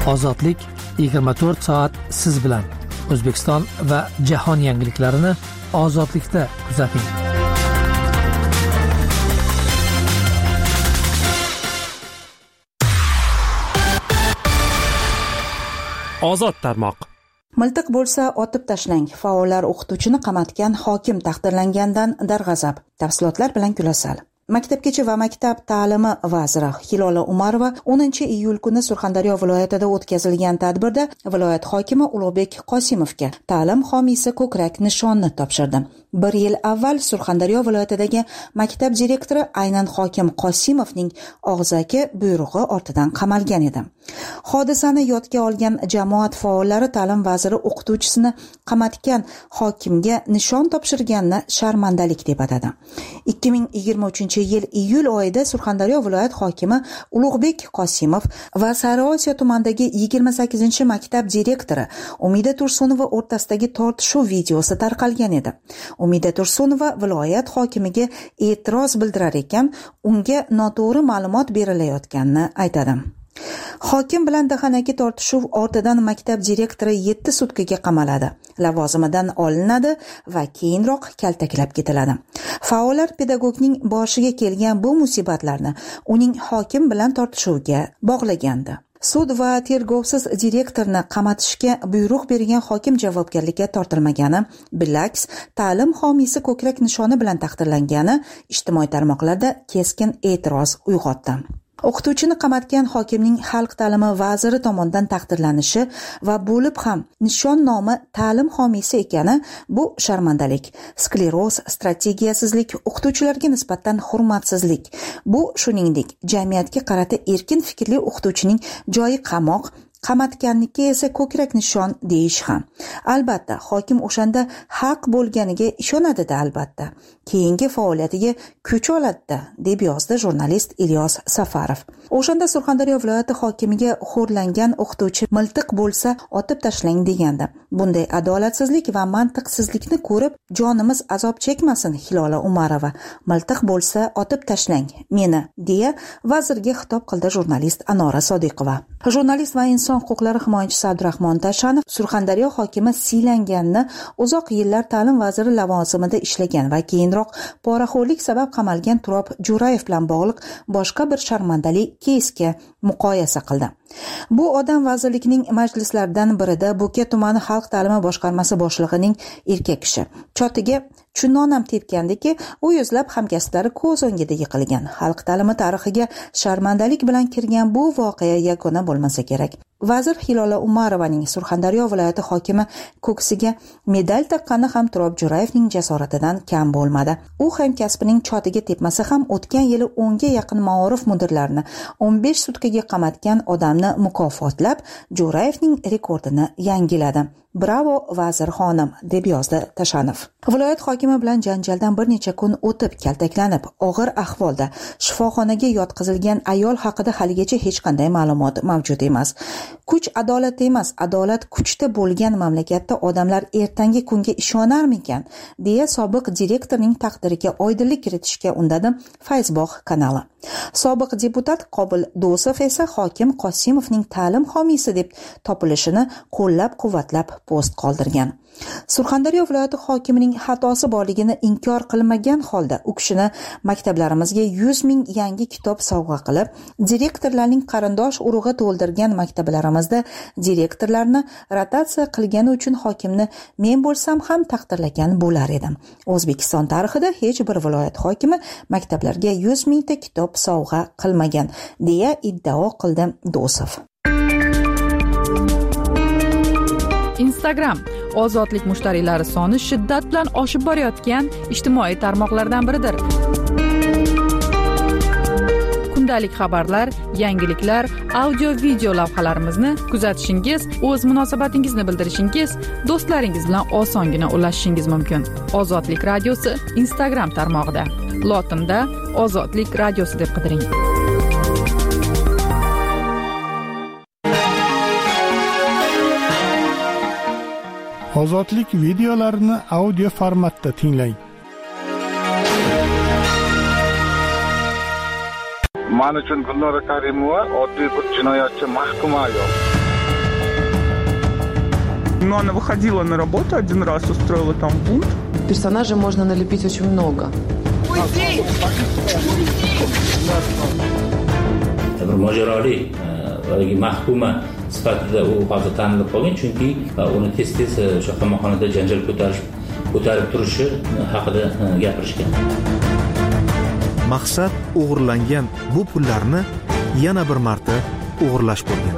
Ozodlik 24 soat siz bilan. O'zbekiston va jahon yangiliklarini Ozodlikda kuzating. Ozod tarmoq. Miltiq bo'lsa otib tashlang. Faollar o'qituvchini qamatgan hokim taqdirlangandan darg'azab. Tafsilotlar bilan Gulasal. Maktabgacha va maktab ta'limi vaziri Hilola Umarova 10-iyul kuni Surxondaryo viloyatida o'tkazilgan tadbirda viloyat hokimi Ulug'bek Qosimovga ta'lim homiysi ko'krak nishonni topshirdi. 1 yil avval Surxondaryo viloyatidagi maktab direktori aynan hokim Qosimovning og'zaki buyrug'i ortidan qamalgan edi. Hodisani yodga olgan jamoat faollari ta'lim vaziri o'qituvchisini qamatgan hokimga nishon topshirganini sharmandalik deb atadi. 2023-yil iyul oyida Surxondaryo viloyat hokimi Ulug'bek Qosimov va Sariosiyo tumanidagi 28-maktab direktori Umida Tursunova o'rtasidagi tortishuv videosi tarqalgan edi. Umida Tursunova viloyat hokimiga e'tiroz bildirar ekan, unga noto'g'ri ma'lumot berilayotganini aytadi. Hokim bilan dahanaki tortishuv ortidan maktab direktori 7 sutkaga qamaladi, lavozimidan olinadi va keyinroq kaltaklab ketiladi. Faollar pedagogning boshiga kelgan bu musibatlarni uning hokim bilan tortishuviga bog'lagandi. Sud va tergovsiz direktorni qamatishga buyruq bergan hokim javobgarlikka tortilmagani, bilaks ta'lim homiysi ko'krak nishoni bilan taqdirlangani ijtimoiy tarmoqlarda keskin e'tiroz uyg'otdi. O'qituvchini qamatgan hokimning xalq ta'limi vaziri tomonidan taqdirlanishi va bo'lib ham nishon nomi ta'lim homiysi ekani bu sharmandalik, skleroz, strategiyasizlik, o'qituvchilarga nisbatan hurmatsizlik. Bu shuningdek jamiyatga qarata erkin fikrli o'qituvchining joyi qamoq, qamatganniki esa ko'krak nishon deyish ham. Albatta, hokim o'shanda haq bo'lganiga ishonadi-da albatta. Keyingi faoliyatiga kuch oladi-da, deb yozdi jurnalist Ilyos Safarov. O'shanda Surxondaryo viloyati hokimiga xo'rlangan o'qituvchi miltiq bo'lsa otib tashlang degandi. Bunday adolatsizlik va mantiqsizlikni ko'rib jonimiz azob chekmasin Hilola Umarova. Miltiq bo'lsa otib tashlang meni, deya vazirga xitob qildi jurnalist Anora Sodiqova. Jurnalist va inson huquqlari himoyachisi Abdurahmon Tashanov Surxondaryo hokimi siylanganini, uzoq yillar ta'lim vaziri lavozimida ishlagan va keyinroq poraxo'rlik sabab qamalgan Turob Jo'rayev bilan bog'liq boshqa bir sharmandali keysga muqoyasa qildi. Bu odam vazirlikning majlislaridan birida Bo'ka tumani xalq ta'limi boshqarmasi boshlig'ining erkak kishi chotiga chunonam tepgandiki, u yuzlab hamkasblari ko'z o'ngida yiqilgan. Xalq ta'limi tarixiga sharmandalik bilan kirgan bu voqea yagona bo'lmasa kerak. Vazir Hilola Umarovaning Surxondaryo viloyati hokimi ko'ksiga medal taqqani ham Turob Jo'rayevning jasoratidan kam bo'lmadi. U hamkasbining chotiga tepmasa ham o'tgan yili 10 ga yaqin ma'orif mudirlarini 15 sutkaga qamatgan odamni mukofotlab Jo'rayevning rekordini yangiladi. Bravo vazir xonim, deb yozdi Tashanov. Viloyat hokimi bilan janjaldan bir necha kun o'tib kaltaklanib, og'ir ahvolda shifoxonaga yotqizilgan ayol haqida haligacha hech qanday ma'lumot mavjud emas. Kuch adolat emas, adolat kuchda bo'lgan mamlakatda odamlar ertangi kunga ishonarmikan, deya sobiq direktorning taqdiriga oydinlik kiritishga undadi Fayzbog' kanali. Sobiq deputat Qobil Do'sov esa hokim Qosimovning ta'lim homiysi deb topilishini qo'llab-quvvatlab post qoldirgan. Surxondaryo viloyati hokimining xatosi borligini inkor qilmagan holda u kishini maktablarimizga 100 ming yangi kitob sovg'a qilib, direktorlarning qarindosh urug'i to'ldirgan maktablarimizda direktorlarni rotatsiya qilgani uchun hokimni men bo'lsam ham taqdirlagan bo'lar edim. O'zbekiston tarixida hech bir viloyat hokimi maktablarga 100 mingta kitob sovg'a qilmagan, deya iddao qildi Do'sov. Instagram ozodlik mushtariylari soni shiddat bilan oshib borayotgan ijtimoiy tarmoqlardan biridir. Kundalik xabarlar, yangiliklar, audio-video lavhalarimizni kuzatishingiz, o'z munosabatingizni bildirishingiz, do'stlaringiz bilan osongina ulashishingiz mumkin. Ozodlik radiosi Instagram tarmog'ida. Lotinda Ozodlik radiosi deb qidiring. Ozodlik videolarini audio formatda tinglang. Men uchun Gulnora Karimova oddiy bir jinoyatchi mahkum ayol. Но она выходила на работу один раз, устроила там бунт. Персонажей можно налепить очень много. Bir mojaroli mahkuma sifatida u hozir tanilib qolgan, chunki uni tez-tez o'sha qamoqxonada janjal ko'tarib turishi haqida gapirishgan. Maqsad o'g'irlangan bu pullarni yana bir marta o'g'irlash bo'lgan.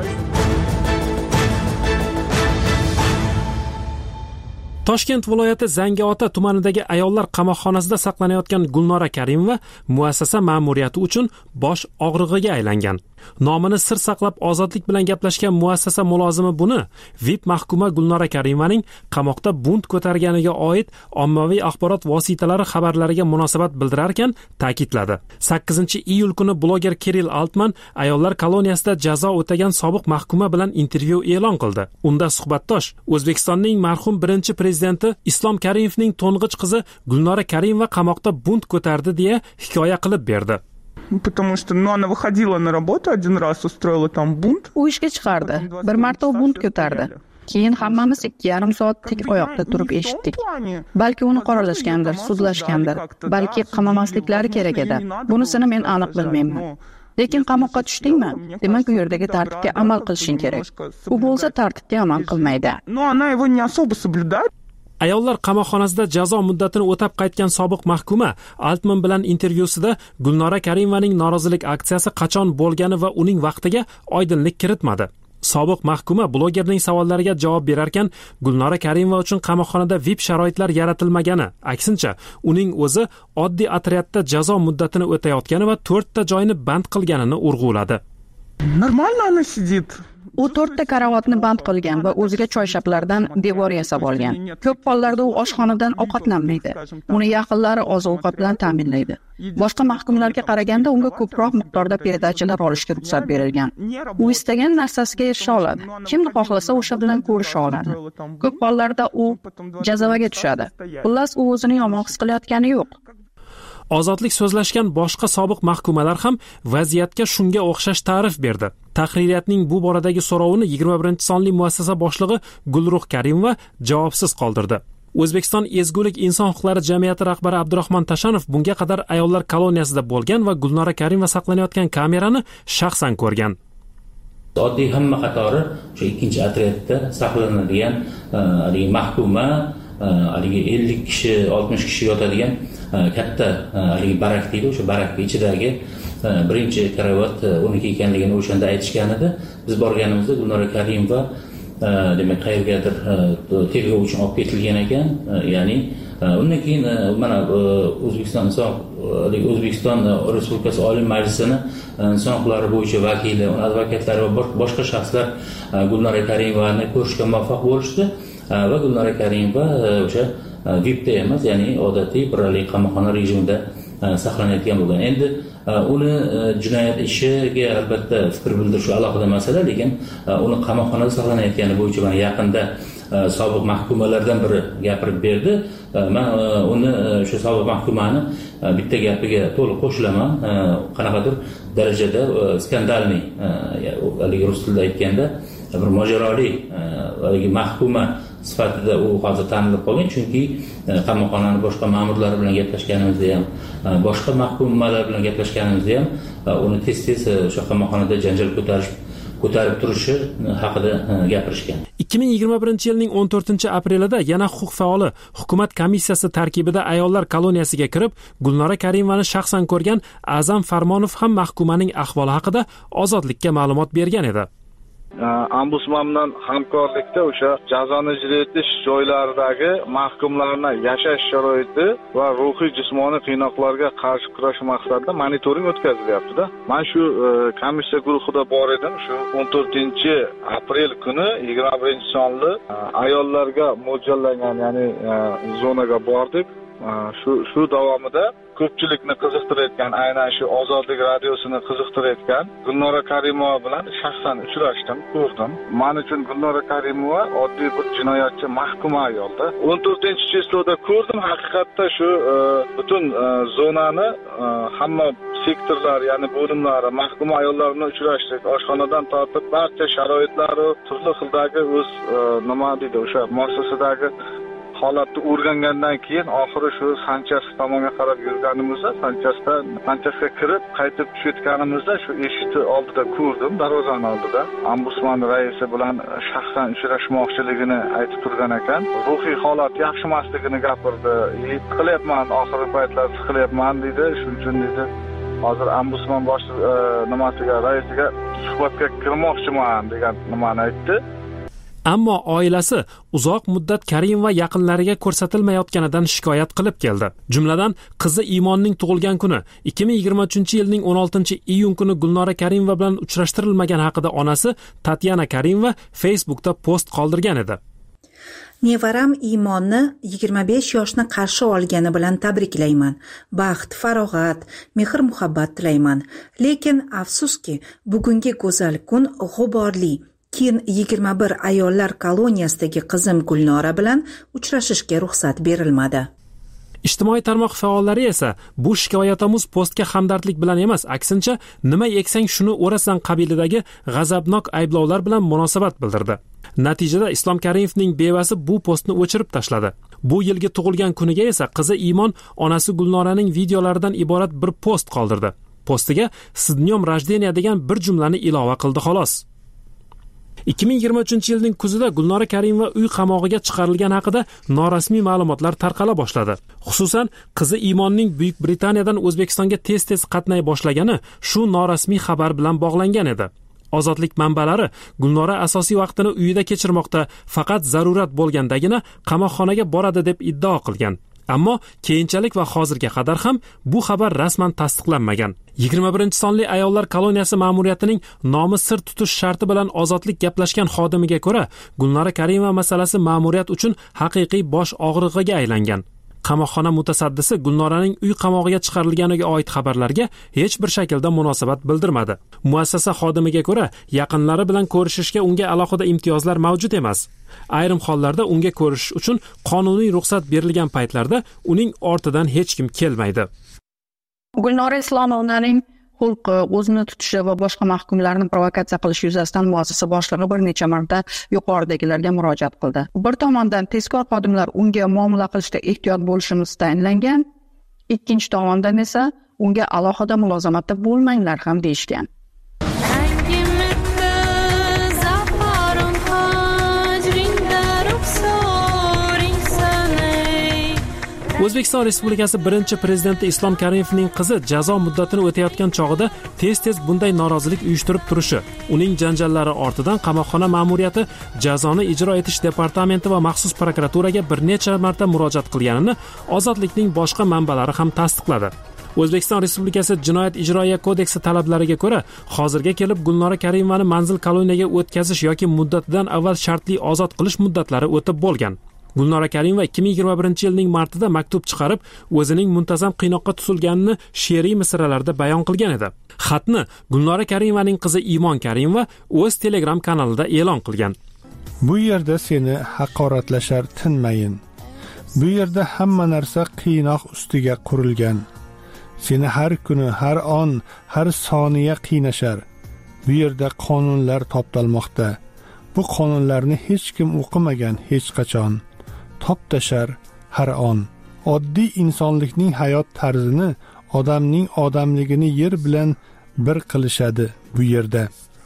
Toshkent viloyati Zangiota tumanidagi ayollar qamoqxonasida saqlanayotgan Gulnora Karimova muassasa ma'muriyati uchun bosh og'rig'iga aylangan. Nomini sir saqlab ozodlik bilan gaplashgan muassasa mulozimi buni VIP mahkuma Gulnora Karimaning qamoqda bunt ko'targaniga oid ommaviy axborot vositalari xabarlariga munosabat bildirar ekan ta'kidladi. 8-iyul kuni bloger Kirill Altman ayollar koloniyasida jazo o'tagan sobiq mahkuma bilan intervyu e'lon qildi. Unda suhbatdosh O'zbekistonning marhum birinchi prezidenti Islom Karimovning to'ng'ich qizi Gulnora Karimova qamoqda bunt ko'tardi deya hikoya qilib berdi. Потому что она выходила на работу один раз, устроила там бунт. U ishga chiqardi. Bir marta u bunt ko'tardi. Keyin hammamiz 2,5 soat tik oyoqda turib eshitdik. Balki uni qoralashgandir, sudlashgandir, balki qamamasliklari kerak edi. Bunisini men aniq bilmayman. Lekin qamoqqa tushdingmi? Demak, u yerdagi tartibga amal qilishing kerak. U bo'lsa tartibga amal qilmaydi. Но она его не особо соблюдает. Ayollar qamoqxonasida jazo muddatini o'tab qaytgan sobiq mahkuma Altman bilan intervyusida Gulnora Karimovaning norozilik aksiyasi qachon bo'lgani va uning vaqtiga oydinlik kiritmadi. Sobiq mahkuma blogerning savollariga javob berarkan, Gulnora Karimova uchun qamoqxonada VIP sharoitlar yaratilmagani, aksincha, uning o'zi oddiy otryadda jazo muddatini o'tayotgani va 4 ta joyni band qilganini urg'uladi. Нормально она сидит. U 4 ta karavotni band qilgan va o'ziga choyshablardan devor yasab olgan. Ko'p hollarda u oshxonadan ovqatlanmaydi. Uni yaqinlari oziq-ovqat bilan ta'minlaydi. Boshqa mahkumlarga qaraganda unga ko'proq miqdorda perdachilar olishga ruxsat berilgan. U istagan narsasiga erisha oladi. Kimni xohlasa o'sha bilan ko'risha oladi. Ko'p hollarda u jazavaga tushadi. Xullas, u o'zini yomon his qilayotgani yo'q. Ozodlik so'zlashgan boshqa sobiq mahkumalar ham vaziyatga shunga o'xshash ta'rif berdi. Tahririyatning bu boradagi so'rovini 21-sonli muassasa boshlig'i Gulruh Karimova javobsiz qoldirdi. O'zbekiston Ezgulik inson huquqlari jamiyati rahbari Abdurahmon Tashanov bunga qadar ayollar koloniyasida bo'lgan va Gulnora Karimova saqlanayotgan kamerani shaxsan ko'rgan. Oddiy hamma qatori o'sha 2-otryadda saqlanadigan mahkuma 50 kishi, 60 kishi yotadigan katta barak deydi, o'sha barakning ichidagi birinchi karavot uniki ekanligini o'shanda aytishgan edi. Biz borganimizda Gulnora Karimova demak qayergadir tergov uchun olib ketilgan ekan. Ya'ni undan keyin mana O'zbekiston Respublikasi Oliy Majlisining inson huquqlari bo'yicha vakili, uning advokatlari va boshqa shaxslar Gulnora Karimovani ko'rishga muvaffaq bo'lishdi. Va Gulnora Karimova o'sha VIPda emas, ya'ni odatiy biralik qamoqxona rejimida saqlanayotgan bo'lgan. Endi uni jinoyat ishiga albatta fikr bildirish alohida masala, lekin uni qamoqxonada saqlanayotgani bo'yicha mana yaqinda sobiq mahkumalardan biri gapirib berdi. Men uni o'sha sobiq mahkumani bitta gapiga to'liq qo'shilaman. Qanaqadir darajada skandalniy, haligi rus tilida aytganda bir mojaroli mahkuma sifatida u hozir tanilib qolgan, chunki qamoqxonani boshqa ma'murlar bilan gaplashganimizda ham, boshqa mahkumalar bilan gaplashganimizda ham uni tez-tez o'sha qamoqxonada janjal ko'tarib turishi haqida gapirishgan. 2021-yilning 14-aprelida yana huquq faoli hukumat komissiyasi tarkibida ayollar koloniyasiga kirib, Gulnora Karimovani shaxsan ko'rgan A'zam Farmonov ham mahkumaning ahvoli haqida ozodlikka ma'lumot bergan edi. Ombudsman bilan hamkorlikda o'sha jazoni ijro etish joylaridagi mahkumlarning yashash sharoiti va ruhiy jismoniy qiynoqlarga qarshi kurash maqsadida monitoring o'tkazilyapti-da. Men shu komissiya guruhida bor edim. Shu 14-aprel kuni 21-sonli ayollarga mo'ljallangan, ya'ni zonaga bordik. Shu davomida ko'pchilikni qiziqtirayotgan, aynan shu Ozodlik radiosini qiziqtirayotgan Gulnora Karimova bilan shaxsan uchrashdim, ko'rdim. Men uchun Gulnora Karimova oddiy bir jinoyatchi, mahkuma ayolda. 14-chizloda ko'rdim, haqiqatda shu butun zonani hamma sektorlar, ya'ni bo'limlari, mahkum ayollarni uchrashdik. Oshxonadan tortib barcha sharoitlari, turli xildagi o'z nima deydi, o'sha muassasadagi holatni o'rgangandan keyin oxiri shu Sanchas tomonga qarab yurganimizda, Sanchasga kirib qaytib tushayotganimizda shu eshikni oldida ko'rdim, darvozani oldida. Ombudsman raisi bilan shaxsan uchrashmoqchiligini aytib turgan ekan. Ruhiy holat yaxshi emasligini gapirdi. Qilyapman, oxirgi paytlar qilyapman dedi. Shuning uchun dedi, hozir ombudsman nimasiga, raisiga suhbatga kirmoqchiman degan nimani aytdi. Ammo oilasi uzoq muddat Karim va yaqinlariga ko'rsatilmayotganidan shikoyat qilib keldi. Jumladan, qizi Imonning tug'ilgan kuni 2023-yilning 16-iyun kuni Gulnora Karimova bilan uchrashtirilmagan haqida onasi Tatyana Karimova Facebookda post qoldirgan edi. Nevaram Imonni 25 yoshni qarshi olgani bilan tabriklayman. Baxt, farog'at, mehr-muhabbat tilayman. Lekin afsuski, bugungi go'zal kun g'uborli. Keyin 21 ayollar koloniyasidagi qizim Gulnora bilan uchrashishga ruxsat berilmadi. Ijtimoiy tarmoq faollari esa bu shikoyatomuz postga hamdardlik bilan emas, aksincha nima eksang shuni o'rasan qabilidagi g'azabnok ayblovlar bilan munosabat bildirdi. Natijada Islom Karimovning bevasi bu postni o'chirib tashladi. Bu yilgi tug'ilgan kuniga esa qizi Imon onasi Gulnoraning videolaridan iborat bir post qoldirdi. Postiga "Sidnyom rajdeniya" degan bir jumlani ilova qildi xolos. 2023-yilning kuzida Gulnora Karimova uy qamog'iga chiqarilgani haqida norasmiy ma'lumotlar tarqala boshladi. Xususan, qizi Imonning Buyuk Britaniyadan O'zbekistonga tez-tez qatnay boshlagani shu norasmiy xabar bilan bog'langan edi. Ozodlik manbalari Gulnora asosiy vaqtini uyida kechirmoqda, faqat zarurat bo'lgandagina qamoqxonaga boradi deb iddao qilgan. Ammo keyinchalik va hozirga qadar ham bu xabar rasman tasdiqlanmagan. 21-sonli ayollar koloniyasi ma'muriyatining nomi sir tutish sharti bilan ozodlik gaplashgan xodimiga ko'ra, Gulnora Karimova masalasi ma'muriyat uchun haqiqiy bosh og'rig'iga aylangan. Qamoqxona mutasaddisi Gulnoraning uy qamog'iga chiqarilganiga oid xabarlarga hech bir shaklda munosabat bildirmadi. Muassasa xodimiga ko'ra, yaqinlari bilan ko'rishishga unga alohida imtiyozlar mavjud emas. Ayrim hollarda unga ko'rishish uchun qonuniy ruxsat berilgan paytlarda uning ortidan hech kim kelmaydi. Gulnora Islomovnaning xulqi, o'zini tutishi va boshqa mahkumlarni provokatsiya qilish yuzasidan muassasa boshlig'i bir necha marta yuqoridagilarga murojaat qildi. Bir tomondan tezkor xodimlar unga muomala qilishda ehtiyot bo'lishimiz tayinlangan, ikkinchi tomondan esa unga alohida mulozamatda bo'lmanglar ham deyishgan. O'zbekiston Respublikasi birinchi prezidenti Islom Karimovning qizi jazo muddatini o'tayotgan chog'ida tez-tez bunday norozilik uyushtirib turishi, uning janjallari ortidan qamoqxona ma'muriyati jazoni ijro etish departamenti va maxsus prokuraturaga bir necha marta murojaat qilganini Ozodlikning boshqa manbalari ham tasdiqladi. O'zbekiston Respublikasi Jinoyat ijroiya kodeksi talablariga ko'ra, hozirga kelib Gulnora Karimovani manzil koloniyaga o'tkazish yoki muddatidan avval shartli ozod qilish muddatlari o'tib bo'lgan. Gulnora Karimova 2021-yilning martida maktub chiqarib, o'zining muntazam qiynoqqa tutilganini she'riy misralarda bayon qilgan edi. Xatni Gulnora Karimovaning qizi Imon Karimova o'z Telegram kanalida e'lon qilgan. Bu yerda seni haqoratlashar tinmayin. Bu yerda hamma narsa qiynoq ustiga qurilgan. Seni har kuni, har on, har soniya qiynashar. Bu yerda qonunlar toptalmoqda. Bu qonunlarni hech kim o'qimagan hech qachon. Toptashar har on. Oddiy insonlikning hayot tarzini, odamning odamligini yer bilan bir qilishadi bu yerda.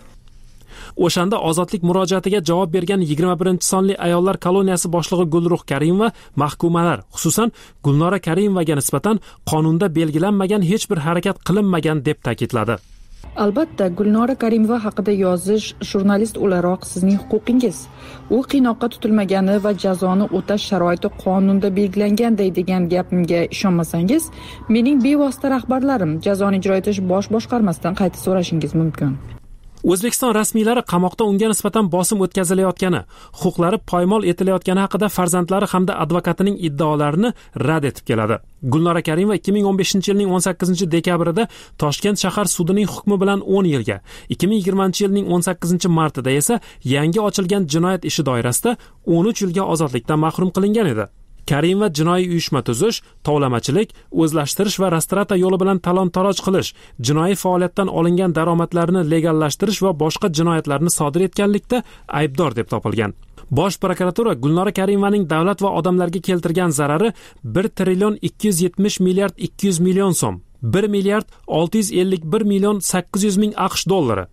O'shanda ozodlik murojaatiga javob bergan 21-sonli ayollar koloniyasi boshlig'i Gulruh Karimova mahkumalar, xususan Gulnora Karimovaga nisbatan qonunda belgilanmagan hech bir harakat qilinmagan deb ta'kidladi. Albatta, Gulnora Karimova haqida yozish jurnalist o'laroq sizning huquqingiz. U qiynoqqa tutilmagani va jazoni o'tash sharoiti qonunda belgilanganday degan gapimga ishonmasangiz, mening bevosita rahbarlarim jazoni ijro etish bosh boshqarmasidan qayta so'rashingiz mumkin. O'zbekiston rasmiylari qamoqda unga nisbatan bosim o'tkazilayotgani, huquqlari poymol etilayotgani haqida farzandlari hamda advokatining iddaolarini rad etib keladi. Gulnora Karimova 2015-yilning 18-dekabrida Toshkent shahar sudining hukmi bilan 10 yilga, 2020-yilning 18-martida esa yangi ochilgan jinoyat ishi doirasida 13 yilga ozodlikdan mahrum qilingan edi. Karimova jinoiy uyushma tuzish, tovlamachilik, o'zlashtirish va restoratsiya yo'li bilan talon-taroj qilish, jinoiy faoliyatdan olingan daromadlarni legallashtirish va boshqa jinoyatlarni sodir etganlikda aybdor deb topilgan. Bosh prokuratura Gulnora Karimovaning davlat va odamlarga keltirgan zarari 1 trillion 270 milliard 200 million so'm, 1 milliard 651 million 800 ming AQSh dollari,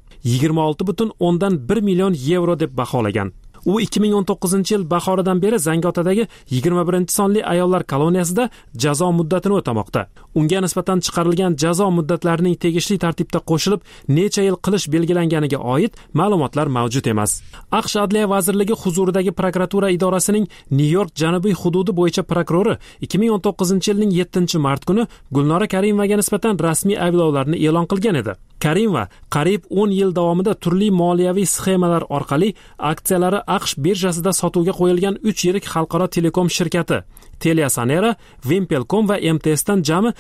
26,1 million yevro deb baholagan. U 2019-yil bahoridan beri Zangiotadagi 21-sonli ayollar koloniyasida jazo muddatini o'tamoqda. Unga nisbatan chiqarilgan jazo muddatlarining tegishli tartibda qo'shilib, necha yil qilish belgilanganiga oid ma'lumotlar mavjud emas. AQSh Adliya vazirligi huzuridagi prokuratura idorasining Nyu-York janubiy hududi bo'yicha prokurori 2019-yilning 7-mart kuni Gulnora Karimovaga nisbatan rasmiy ayblovlarni e'lon qilgan edi. Karimova qariyb 10 yil davomida turli moliyaviy sxemalar orqali aksiyalari AQSh birjasida sotuvga qo'yilgan 3 yirik xalqaro telekom shirkati TeliaSonera, Wimpelcom va MTS dan jami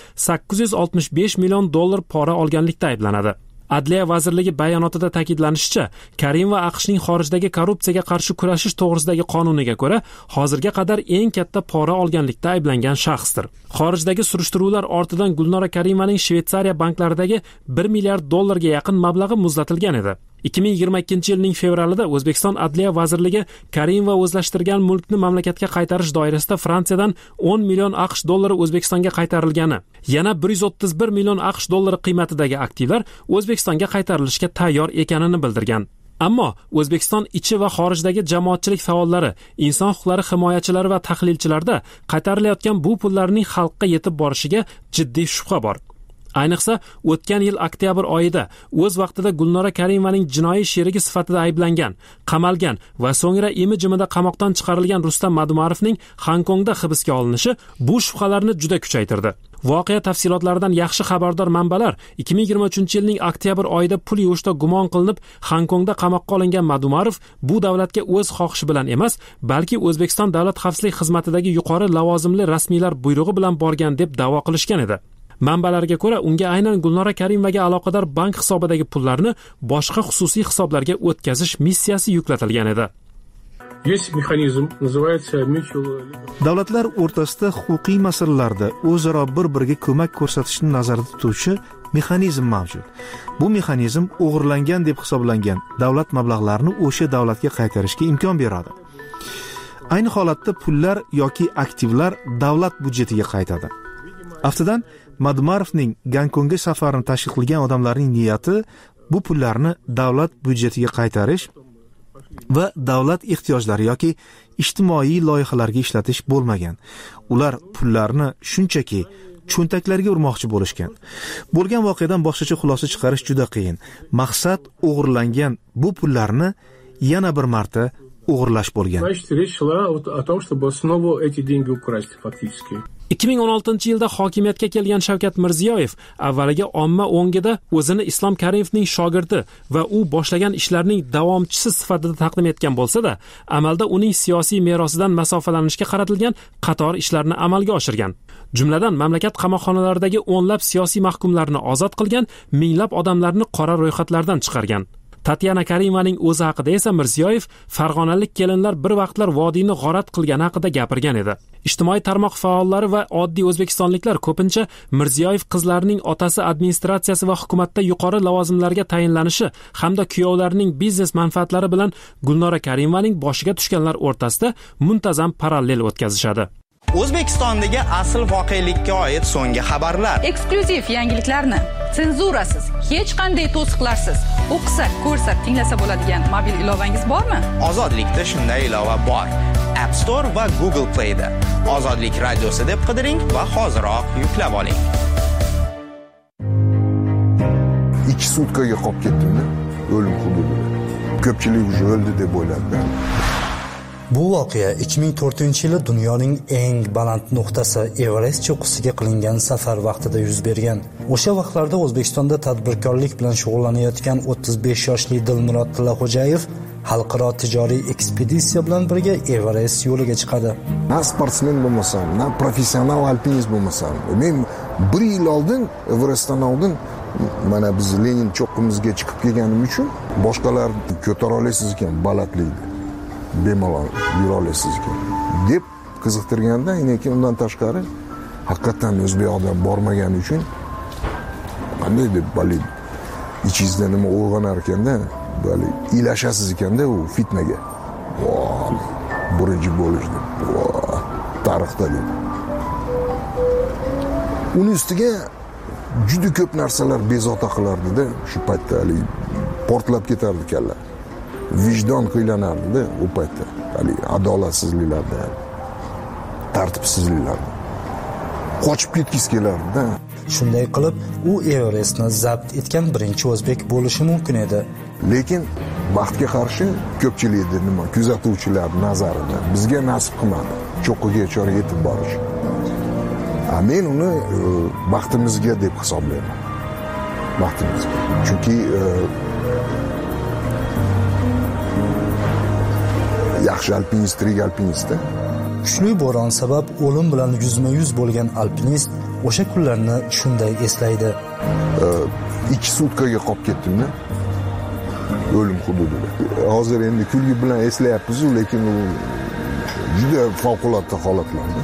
865 million dollar pora olganlikda ayblanadi. Adliya vazirligi bayonotida ta'kidlanishicha, Karimova AQShning xorijdagi korrupsiyaga qarshi kurashish to'g'risidagi qonuniga ko'ra hozirga qadar eng katta pora olganlikda ayblangan shaxsdir. Xorijdagi surishtiruvlar ortidan Gulnora Karimovaning Shveysariya banklaridagi 1 milliard dollarga yaqin mablag'i muzlatilgan edi. 2022-yilning fevralida O'zbekiston Adliya vazirligi Karimova o'zlashtirgan mulkni mamlakatga qaytarish doirasida Fransiyadan 10 million AQSh dollari O'zbekistonga qaytarilgani, yana 131 million AQSh dollari qiymatidagi aktivlar O'zbekistonga qaytarilishga tayyor ekanini bildirgan. Ammo O'zbekiston ichi va xorijdagi jamoatchilik faollari, inson huquqlari himoyachilari va tahlilchilarda qaytarilayotgan bu pullarning xalqqa yetib borishiga jiddiy shubha bor. Ayniqsa, o'tgan yil oktyabr oyida o'z vaqtida Gulnora Karimovaning jinoiy sherigi sifatida ayblangan, qamalgan va so'ngra imi-jimida qamoqdan chiqarilgan Rustam Madumarovning Hongkongda hibsga olinishi bu shubhalarni juda kuchaytirdi. Voqea tafsilotlaridan yaxshi xabardor manbalar 2023-yilning oktyabr oyida pul yuvishda gumon qilinib Hongkongda qamoqqa olingan Madumarov bu davlatga o'z xohishi bilan emas, balki O'zbekiston Davlat xavfsizlik xizmatidagi yuqori lavozimli rasmiylar buyrug'i bilan borgan deb da'vo qilishgan edi. Manbalarga ko'ra, unga aynan Gulnora Karimovaga aloqador bank hisobidagi pullarni boshqa xususiy hisoblarga o'tkazish missiyasi yuklatilgan edi. Davlatlar o'rtasida huquqiy masalalarda o'zaro bir-biriga ko'mak ko'rsatishni nazarda tutuvchi mexanizm mavjud. Bu mexanizm o'g'irlangan deb hisoblangan davlat mablag'larini o'sha davlatga qaytarishga imkon beradi. Ayni holatda pullar yoki aktivlar davlat budjetiga qaytadi. Aftidan Madumarovning Gonkongga safarini tashkil qilgan odamlarning niyati bu pullarni davlat budjetiga qaytarish va davlat ehtiyojlari yoki ijtimoiy loyihalarga ishlatish bo'lmagan. Ular pullarni shunchaki cho'ntaklarga urmoqchi bo'lishgan. Bo'lgan voqeadan boshqacha xulosa chiqarish juda qiyin. Maqsad o'g'irlangan bu pullarni yana bir marta o'g'irlash bo'lgan. 2016-yilda hokimiyatga kelgan Shavkat Mirziyoyev avvaliga omma o'ngida o'zini Islom Karimovning shogirdi va u boshlagan ishlarning davomchisi sifatida taqdim etgan bo'lsa-da, amalda uning siyosiy merosidan masofalanishga qaratilgan qator ishlarni amalga oshirgan. Jumladan, mamlakat qamoqxonalaridagi o'nlab siyosiy mahkumlarni ozod qilgan, minglab odamlarni qora ro'yxatlardan chiqargan. Tatyana Karimovaning o'zi haqida esa Mirziyoyev farg'onalik kelinlar bir vaqtlar vodiyni g'orat qilgani haqida gapirgan edi. Ijtimoiy tarmoq faollari va oddiy o'zbekistonliklar ko'pincha Mirziyoyev qizlarining otasi administratsiyasi va hukumatda yuqori lavozimlarga tayinlanishi hamda kuyovlarining biznes manfaatlari bilan Gulnora Karimovaning boshiga tushganlar o'rtasida muntazam parallel o'tkazishadi. O'zbekistondagi asl voqelikka oid so'nggi xabarlar, eksklyuziv yangiliklarni senzurasiz, hech qanday to'siqlarsiz o'qisak, ko'rsak, tinglasa bo'ladigan mobil ilovangiz bormi? Ozodlikda shunday ilova bor. App Store va Google Play da Ozodlik radiosi deb qidiring va hoziroq yuklab oling. 2 sutkaga qolib ketdim-da, o'lim hududida. Ko'pchilik уже o'ldi deb o'yladi. Bu voqea 2004-yili dunyoning eng baland nuqtasi Everest cho'qqisiga qilingan safar vaqtida yuz bergan. O'sha vaqtlarda O'zbekistonda tadbirkorlik bilan shug'ullanayotgan 35 yoshli Dilmurod Tillaxo'jayev xalqaro tijoriy ekspeditsiya bilan birga Everest yo'liga chiqadi. Na sportsmen bo'lmasam, na professional alpinist bo'lmasam, men 1 yil oldin Everestdan oldin mana biz Lenin cho'qqimizga chiqib kelganim uchun boshqalar ko'tara olasiz ekan balandlikni. Bemalol yura olasiz ekan deb qiziqtirganda, lekin undan tashqari haqiqatan o'zbek odam bormagani uchun qanday deb balli ichingizda nima uyg'onar ekanda, balli ilashasiz ekanda u fitnaga. Birinchi bo'lishdi. Tarixda deb. Uning ustiga juda ko'p narsalar bezovta qilardi-da, shu paytda portlab ketardi kalla. Vijdon qiylanardi-da u paytda. Adolatsizliklarda, tartibsizliklarda. Qochib ketgisi kelardi-da. Shunday qilib, u Everestni zabt etgan birinchi o'zbek bo'lishi mumkin edi. Lekin baxtga qarshi ko'pchilikda nima kuzatuvchilar nazarida bizga nasib qilmadi cho'qqiga yetib borish. Men uni baxtimizga deb hisoblayman. Baxtimizga. Chunki yaxshi alpinist, tirik alpinistda. Kuchli bo'ron sabab o'lim bilan yuzma-yuz bo'lgan alpinist o'sha kunlarni shunday eslaydi. 2 sutkaga qolib ketdim-da. O'lim hududida. Hozir endi kulgi bilan eslayapmiz, lekin u juda favqulodda holatlarda.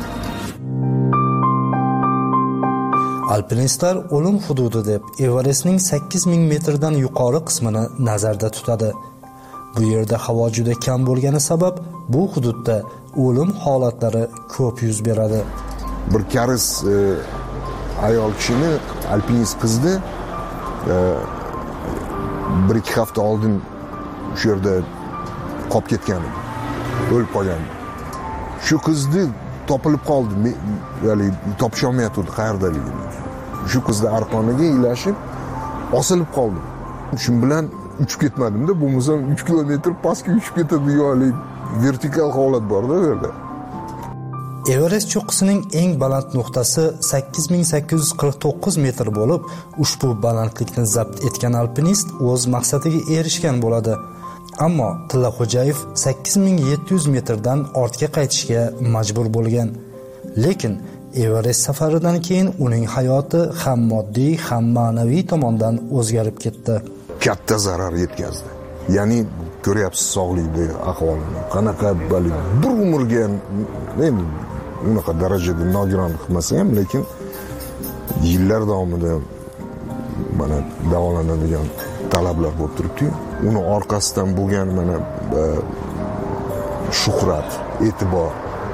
Alpinistlar o'lim hududi deb Everestning 8000 metrdan yuqori qismini nazarda tutadi. Bu yerda havo juda kam bo'lgani sabab bu hududda o'lim holatlari ko'p yuz beradi. Bir kariz ayol kishini alpinist qizni 1-2 hafta oldin shu yerda qolib ketgan edi. O'lib qolgan. Shu qizni topilib qoldi. Ya'ni topish olmayapti qayerdaligini. Shu qizni arqoniga ilashib osilib qoldim. Shu bilan uchib ketmadim-da, bo'lmasam 3 kilometr pastga uchib ketadigan vertikal holat bor-da bu yerda. Everest cho'qqisining eng baland nuqtasi 8849 metr bo'lib, ushbu balandlikni zabt etgan alpinist o'z maqsadiga erishgan bo'ladi. Ammo Tillaxo'jayev 8700 metrdan ortga qaytishga majbur bo'lgan. Lekin Everest safaridan keyin uning hayoti ham moddiy, ham ma'naviy tomondan o'zgarib ketdi. Katta zarar yetkazdi. Ya'ni ko'ryapsiz sog'lig'idagi ahvolini. Qanaqa bir umrga endi unaqa darajada nogironlik qilmasa ham, lekin yillar davomida mana davolanadigan talablar bo'lib turibdi. Uni orqasidan bo'lgan mana shuhrat, e'tibor,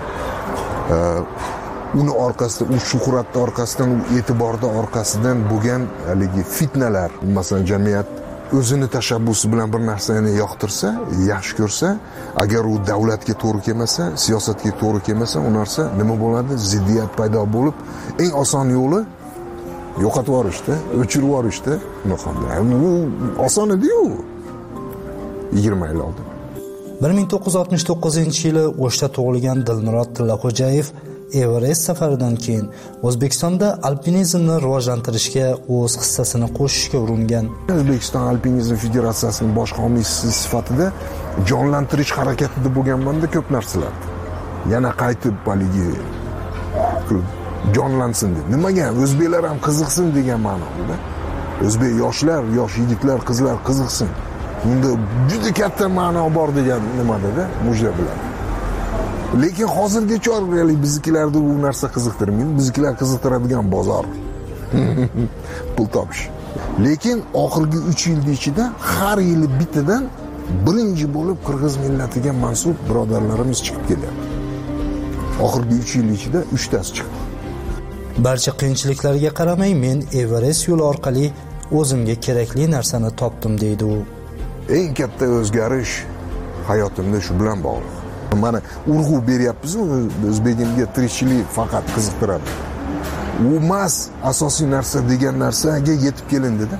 uni orqasidan, u shuhratning orqasidan, u e'tiborning orqasidan bo'lgan haligi fitnalar, masalan jamiyat o'zini tashabbusi bilan bir narsani yoqtirsa, yaxshi ko'rsa, agar u davlatga to'g'ri kelmasa, siyosatga to'g'ri kelmasa, u narsa nima bo'ladi? Ziddiyat paydo bo'lib, eng oson yo'li yo'qotib yuborishda, o'chirib yuborishda. Bu oson edi-yu. 20 yil oldin. 1969-yili O'shda tug'ilgan Dilmurod Tillaxo'jayev Everest safaridan keyin O'zbekistonda alpinizmni rivojlantirishga o'z hissasini qo'shishga uringan. O'zbekiston Alpinizm Federatsiyasining bosh homiysi sifatida jonlantirish harakatida bo'lganman-da ko'p narsalar. Yana qaytib baligi jonlansin deb. Nimaga? O'zbeklar ham qiziqsin degan ma'noda. O'zbek yoshlar, yosh yigitlar, qizlar qiziqsin. Bunda juda katta ma'no bor degan nimada-da, mujda bilan. Lekin hozirgacha biznikilarda bu narsa qiziqtirmaydi. Biznikilar qiziqtiradigan bozor. Pul topish. Lekin oxirgi 3 yil ichida har yili bittadan birinchi bo'lib qirg'iz millatiga mansub birodarlarimiz chiqib kelyapti. Oxirgi 3 yil ichida 3 tasi chiqdi. Barcha qiyinchiliklarga qaramay, men Everest yo'li orqali o'zimga kerakli narsani topdim deydi u. Eng katta o'zgarish hayotimda shu bilan bog'liq. Mana urg'u beryapmiz, o'zbegimga tirikchilik faqat qiziqtiradi. U emas asosiy narsa degan narsaga yetib kelindida.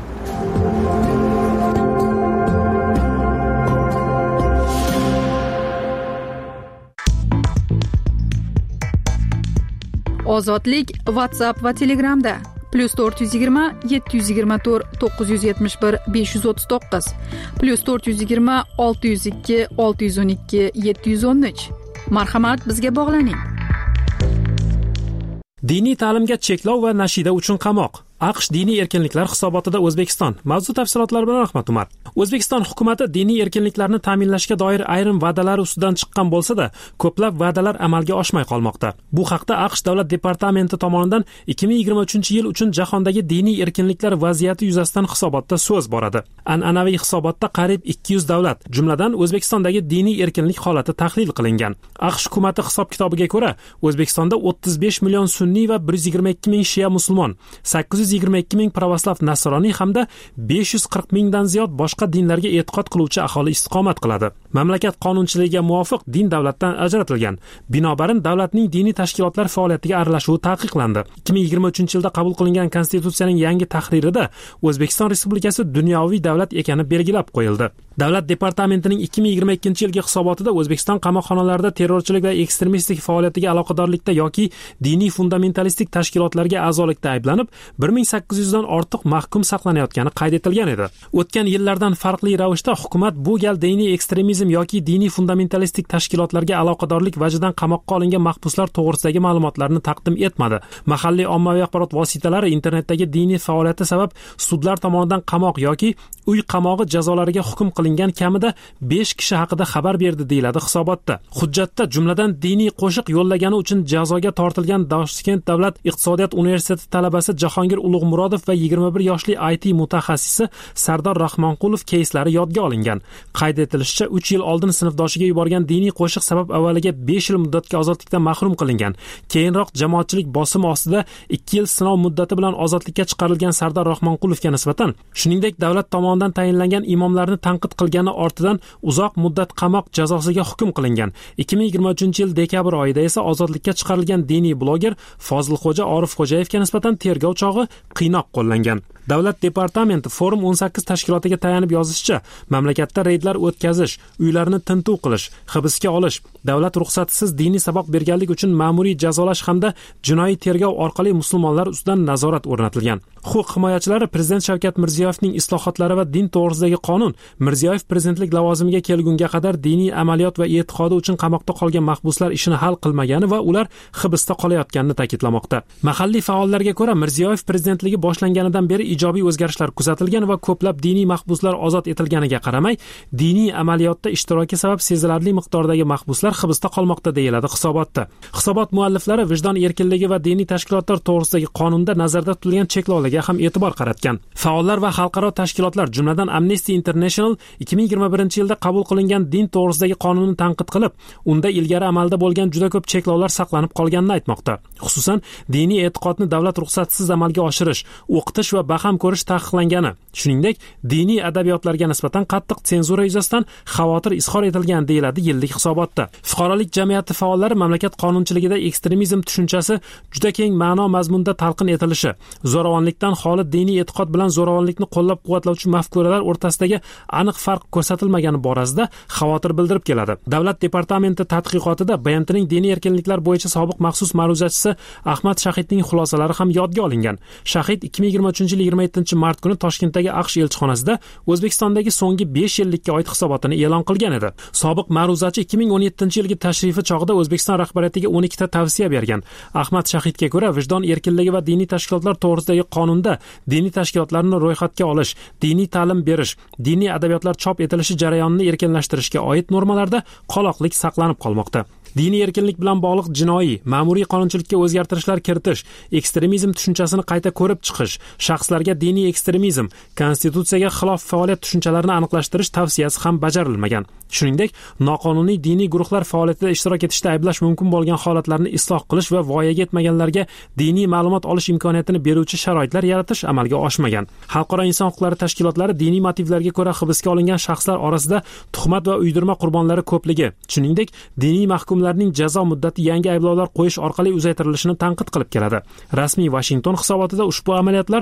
Ozodlik WhatsApp va Telegramda +420 724 971 539 +420 602 612 713. Marhamat, bizga bog'laning. Diniy ta'limga cheklov va nashida uchun qamoq. AQSh diniy erkinliklar hisobotida O'zbekiston. Mavzu tafsilotlari bilan Rahmat Umar. O'zbekiston hukumatı diniy erkinliklarni ta'minlashga doir ayrim va'dalar ustidan chiqqan bo'lsa-da, ko'plab va'dalar amalga oshmay qolmoqda. Bu haqda AQSh davlat departamenti tomonidan 2023-yil uchun jahondagi diniy erkinliklar vaziyati yuzasidan hisobotda so'z boradi. An'anaviy hisobotda qariyb 200 davlat, jumladan O'zbekistondagi diniy erkinlik holati tahlil qilingan. AQSh hukumatı hisob-kitobiga ko'ra, O'zbekistonda 35 million sunniy va 122 ming shia musulmon, 822 ming pravoslav nasroniy hamda 540 mingdan ziyod boshqa dinlarga e'tiqod qiluvchi aholi istiqomat qiladi. Mamlakat qonunchiligiga muvofiq din davlatdan ajratilgan. Binobarin davlatning diniy tashkilotlar faoliyatiga aralashuvi taqiqlandi. 2023-yilda qabul qilingan konstitutsiyaning yangi tahririda O'zbekiston Respublikasi dunyoviy davlat ekani belgilab qo'yildi. Davlat departamentining 2022-yilgi hisobotida O'zbekiston qamoqxonalarida terrorchilik va ekstremistik faoliyatiga aloqadorlikda yoki diniy fundamentalistik tashkilotlarga a'zolikda ayblanib 1800 dan ortiq mahkum saqlanayotgani qayd etilgan edi. O'tgan yillardan farqli ravishda hukumat bu gal diniy ekstremizm yoki diniy fundamentalistik tashkilotlarga aloqadorlik vajidan qamoqqa olingan mahbuslar to'g'risidagi ma'lumotlarni taqdim etmadi. Mahalliy ommaviy axborot vositalari internetdagi diniy faoliyati sabab sudlar tomonidan qamoq yoki uy qamog'i jazolariga hukm qilingan kamida 5 kishi haqida xabar berdi deyiladi hisobotda. Hujjatda jumladan diniy qo'shiq yo'llagani uchun jazoga tortilgan Toshkent davlat iqtisodiyot universiteti talabasi Jahongir Ulug'murodov va 21 yoshli IT mutaxassisi Sardor Rahmonqulov keyslari yodga olingan. Qayd etilishicha, 3 yil oldin sinfdoshiga yuborgan diniy qo'shiq sabab avvaliga 5 yil muddatga ozodlikdan mahrum qilingan. Keyinroq jamoatchilik bosimi ostida 2 yil sinov muddati bilan ozodlikka chiqarilgan Sardor Rahmonqulovga nisbatan, shuningdek davlat tomonidan tayinlangan imomlarni tanqid qilgani ortidan uzoq muddat qamoq jazosiga hukm qilingan. 2023-yil dekabr oyida esa ozodlikka chiqarilgan diniy bloger Fozilxo'ja Orifxo'jayevga nisbatan tergov chog'i qiynoq qo'llangan. Davlat departamenti Forum 18 tashkilotiga tayanib yozishicha, mamlakatda reydlar o'tkazish, uylarni tintuv qilish, hibsga olish, davlat ruxsatisiz diniy saboq berganlik uchun ma'muriy jazolash hamda jinoiy tergov orqali musulmonlar ustidan nazorat o'rnatilgan. Huquq himoyachilari Prezident Shavkat Mirziyoyevning islohotlari va din to'g'risidagi qonun Mirziyoyev prezidentlik lavozimiga kelgunga qadar diniy amaliyot va e'tiqodi uchun qamoqda qolgan mahbuslar ishini hal qilmagani va ular hibsda qolayotganini ta'kidlamoqda. Mahalliy faollarga ko'ra, Mirziyoyev prezidentligi boshlanganidan beri ijobiy o'zgarishlar kuzatilgan va ko'plab diniy mahbuslar ozod etilganiga qaramay, diniy amaliyotda ishtiroki sabab sezilarli miqdordagi mahbuslar hibsda qolmoqda deyiladi hisobotda. Hisobot mualliflari vijdon erkinligi va diniy tashkilotlar to'g'risidagi qonunda nazarda tutilgan cheklovlarga ham e'tibor qaratgan. Faollar va xalqaro tashkilotlar, jumladan Amnesty International 2021-yilda qabul qilingan din to'g'risidagi qonunni tanqid qilib, unda ilgari amalda bo'lgan juda ko'p cheklovlar saqlanib qolganini aytmoqda. Xususan, diniy e'tiqodni davlat ruxsatisiz amalga oshirish, o'qitish va baham ko'rish taqiqlangani, shuningdek, diniy adabiyotlarga nisbatan qattiq senzura yuzasidan xavotir izhor etilgan deyiladi yillik hisobotda. Fuqarolik jamiyati faollari mamlakat qonunchiligida ekstremizm tushunchasi juda keng ma'no mazmunda talqin etilishi, zo'ravonlikdan xoli diniy e'tiqod bilan zo'ravonlikni qo'llab-quvvatlovchi mafkuralar o'rtasidagi aniq farq ko'rsatilmagani borasida xavotir bildirib keladi. Davlat departamenti tadqiqotida BMTning diniy erkinliklar bo'yicha sobiq maxsus ma'ruzachisi Ahmad Shahidning xulosalari ham yodga olingan. Shahid 2023-yil 27-mart kuni Toshkentdagi AQSh elchixonasida O'zbekistondagi so'nggi 5 yillikka oid hisobotini e'lon qilgan edi. Sobiq ma'ruzachi 2017-yilgi tashrifi chog'ida O'zbekiston rahbariyatiga 12 ta tavsiya bergan. Ahmad Shahidga ko'ra, vijdon erkinligi va diniy tashkilotlar to'g'risidagi qonunda diniy tashkilotlarni ro'yxatga olish, diniy ta'lim berish, diniy adabiyotlar chop etilishi jarayonini erkinlashtirishga oid normalarda qoloqlik saqlanib qolmoqda. Diniy erkinlik bilan bog'liq jinoiy, ma'muriy qonunchilikka o'zgartirishlar kiritish, ekstremizm tushunchasini qayta ko'rib chiqish, shaxslarga diniy ekstremizm, konstitutsiyaga xilof faoliyat tushunchalarini aniqlashtirish tavsiyasi ham bajarilmagan. Shuningdek, noqonuniy diniy guruhlar faoliyatida ishtirok etishda ayblash mumkin bo'lgan holatlarni isloh qilish va voyaga yetmaganlarga diniy ma'lumot olish imkoniyatini beruvchi sharoitlar yaratish amalga oshmagan. Xalqaro inson huquqlari tashkilotlari diniy motivlarga ko'ra hibsga olingan shaxslar orasida tuhmat va uydirma qurbonlari ko'pligi, shuningdek, diniy mahkumlarning jazo muddati yangi ayblovlar qo'yish orqali uzaytirilishini tanqid qilib keladi. Rasmiy Washington hisobotida ushbu amaliyotlar davom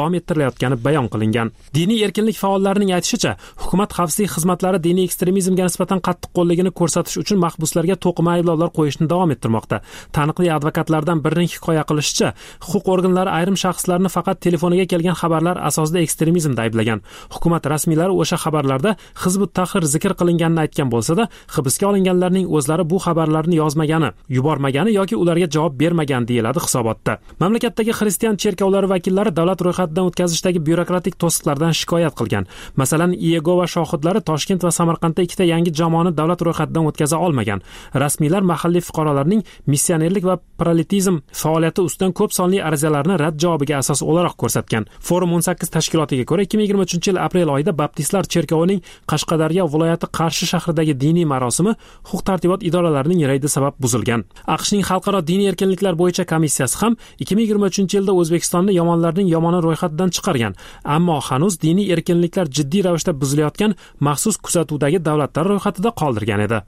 davom ettirilayotgani bayon qilingan. Diniy erkinlik faollarining aytishicha, hukumat xavfsizlik xizmatlari diniy ekstremizmga nisbatan qattiq qo'lligini ko'rsatish uchun mahbuslarga to'qima ayblovlar qo'yishni davom ettirmoqda. Taniqli advokatlardan birining hikoya qilishicha, huquq organlari ayrim shaxslarni faqat telefoniga kelgan xabarlar asosida ekstremizmda ayblagan. Hukumat rasmiylari o'sha xabarlarda Hizbut Tahrir zikr qilinganini aytgan bo'lsa-da, hibsga olinganlarning o'zlari bu xabarlarni yozmagani, yubormagani yoki ularga javob bermagan deyiladi hisobotda. Mamlakatdagi xristian cherkovlari vakillari davlat ro'yxatidan o'tkazishdagi byurokratik to'siqlardan shikoyat qilgan. Masalan, Iyegova shohidlari Toshkent va Samarqandda ikkita yangi jamoani davlat ro'yxatidan o'tkaza olmagan. Rasmiylar mahalliy fuqarolarning missionerlik va proletizm faoliyati ustidan ko'p sonli arizalarni rad javobiga asos o'laroq ko'rsatgan. Forum 18 tashkilotiga ko'ra 2023-yil aprel oyida Baptistlar cherkovining Qashqadaryo viloyati Qarshi shahridagi diniy marosimi huquq-tartibot idoralarining reydi sabab buzilgan. AQShning xalqaro diniy erkinliklar bo'yicha komissiyasi ham 2023-yilda O'zbekistonni yomonlarning yomoni ro'yxatidan chiqargan, ammo hanuz diniy erkinliklar jiddiy ravishda buzilayotgan maxsus kuzatuvdagi davlatlar ro'yxatida qoldirgan edi.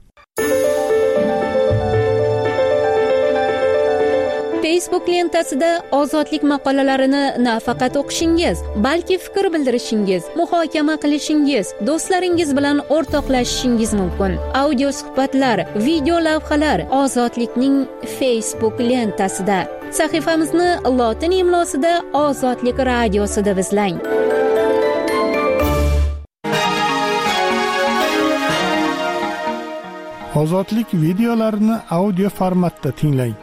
Facebook lentasida ozodlik maqolalarini nafaqat o'qishingiz, balki fikr bildirishingiz, muhokama qilishingiz, do'stlaringiz bilan o'rtoqlashishingiz mumkin. Audio suhbatlar, video lavhalar Ozodlikning Facebook lentasida. Sahifamizni lotin imlosida Ozodlik radiosi deb izlang. Ozodlik videolarini audio formatda tinglang.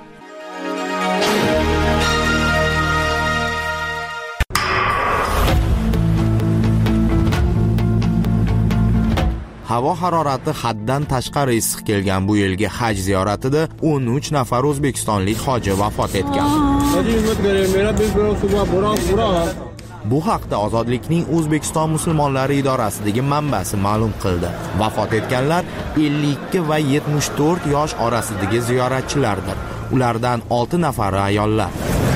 Havo harorati haddan tashqari issiq kelgan bu yilgi haj ziyoratida 13 nafar o'zbekistonlik hoji vafot etgan. Bu haqda Ozodlikning O'zbekiston musulmonlari idorasidagi manbasi ma'lum qildi. Vafot etganlar 52 va 74 yosh orasidagi ziyoratchilardir. Ulardan 6 nafari ayollar.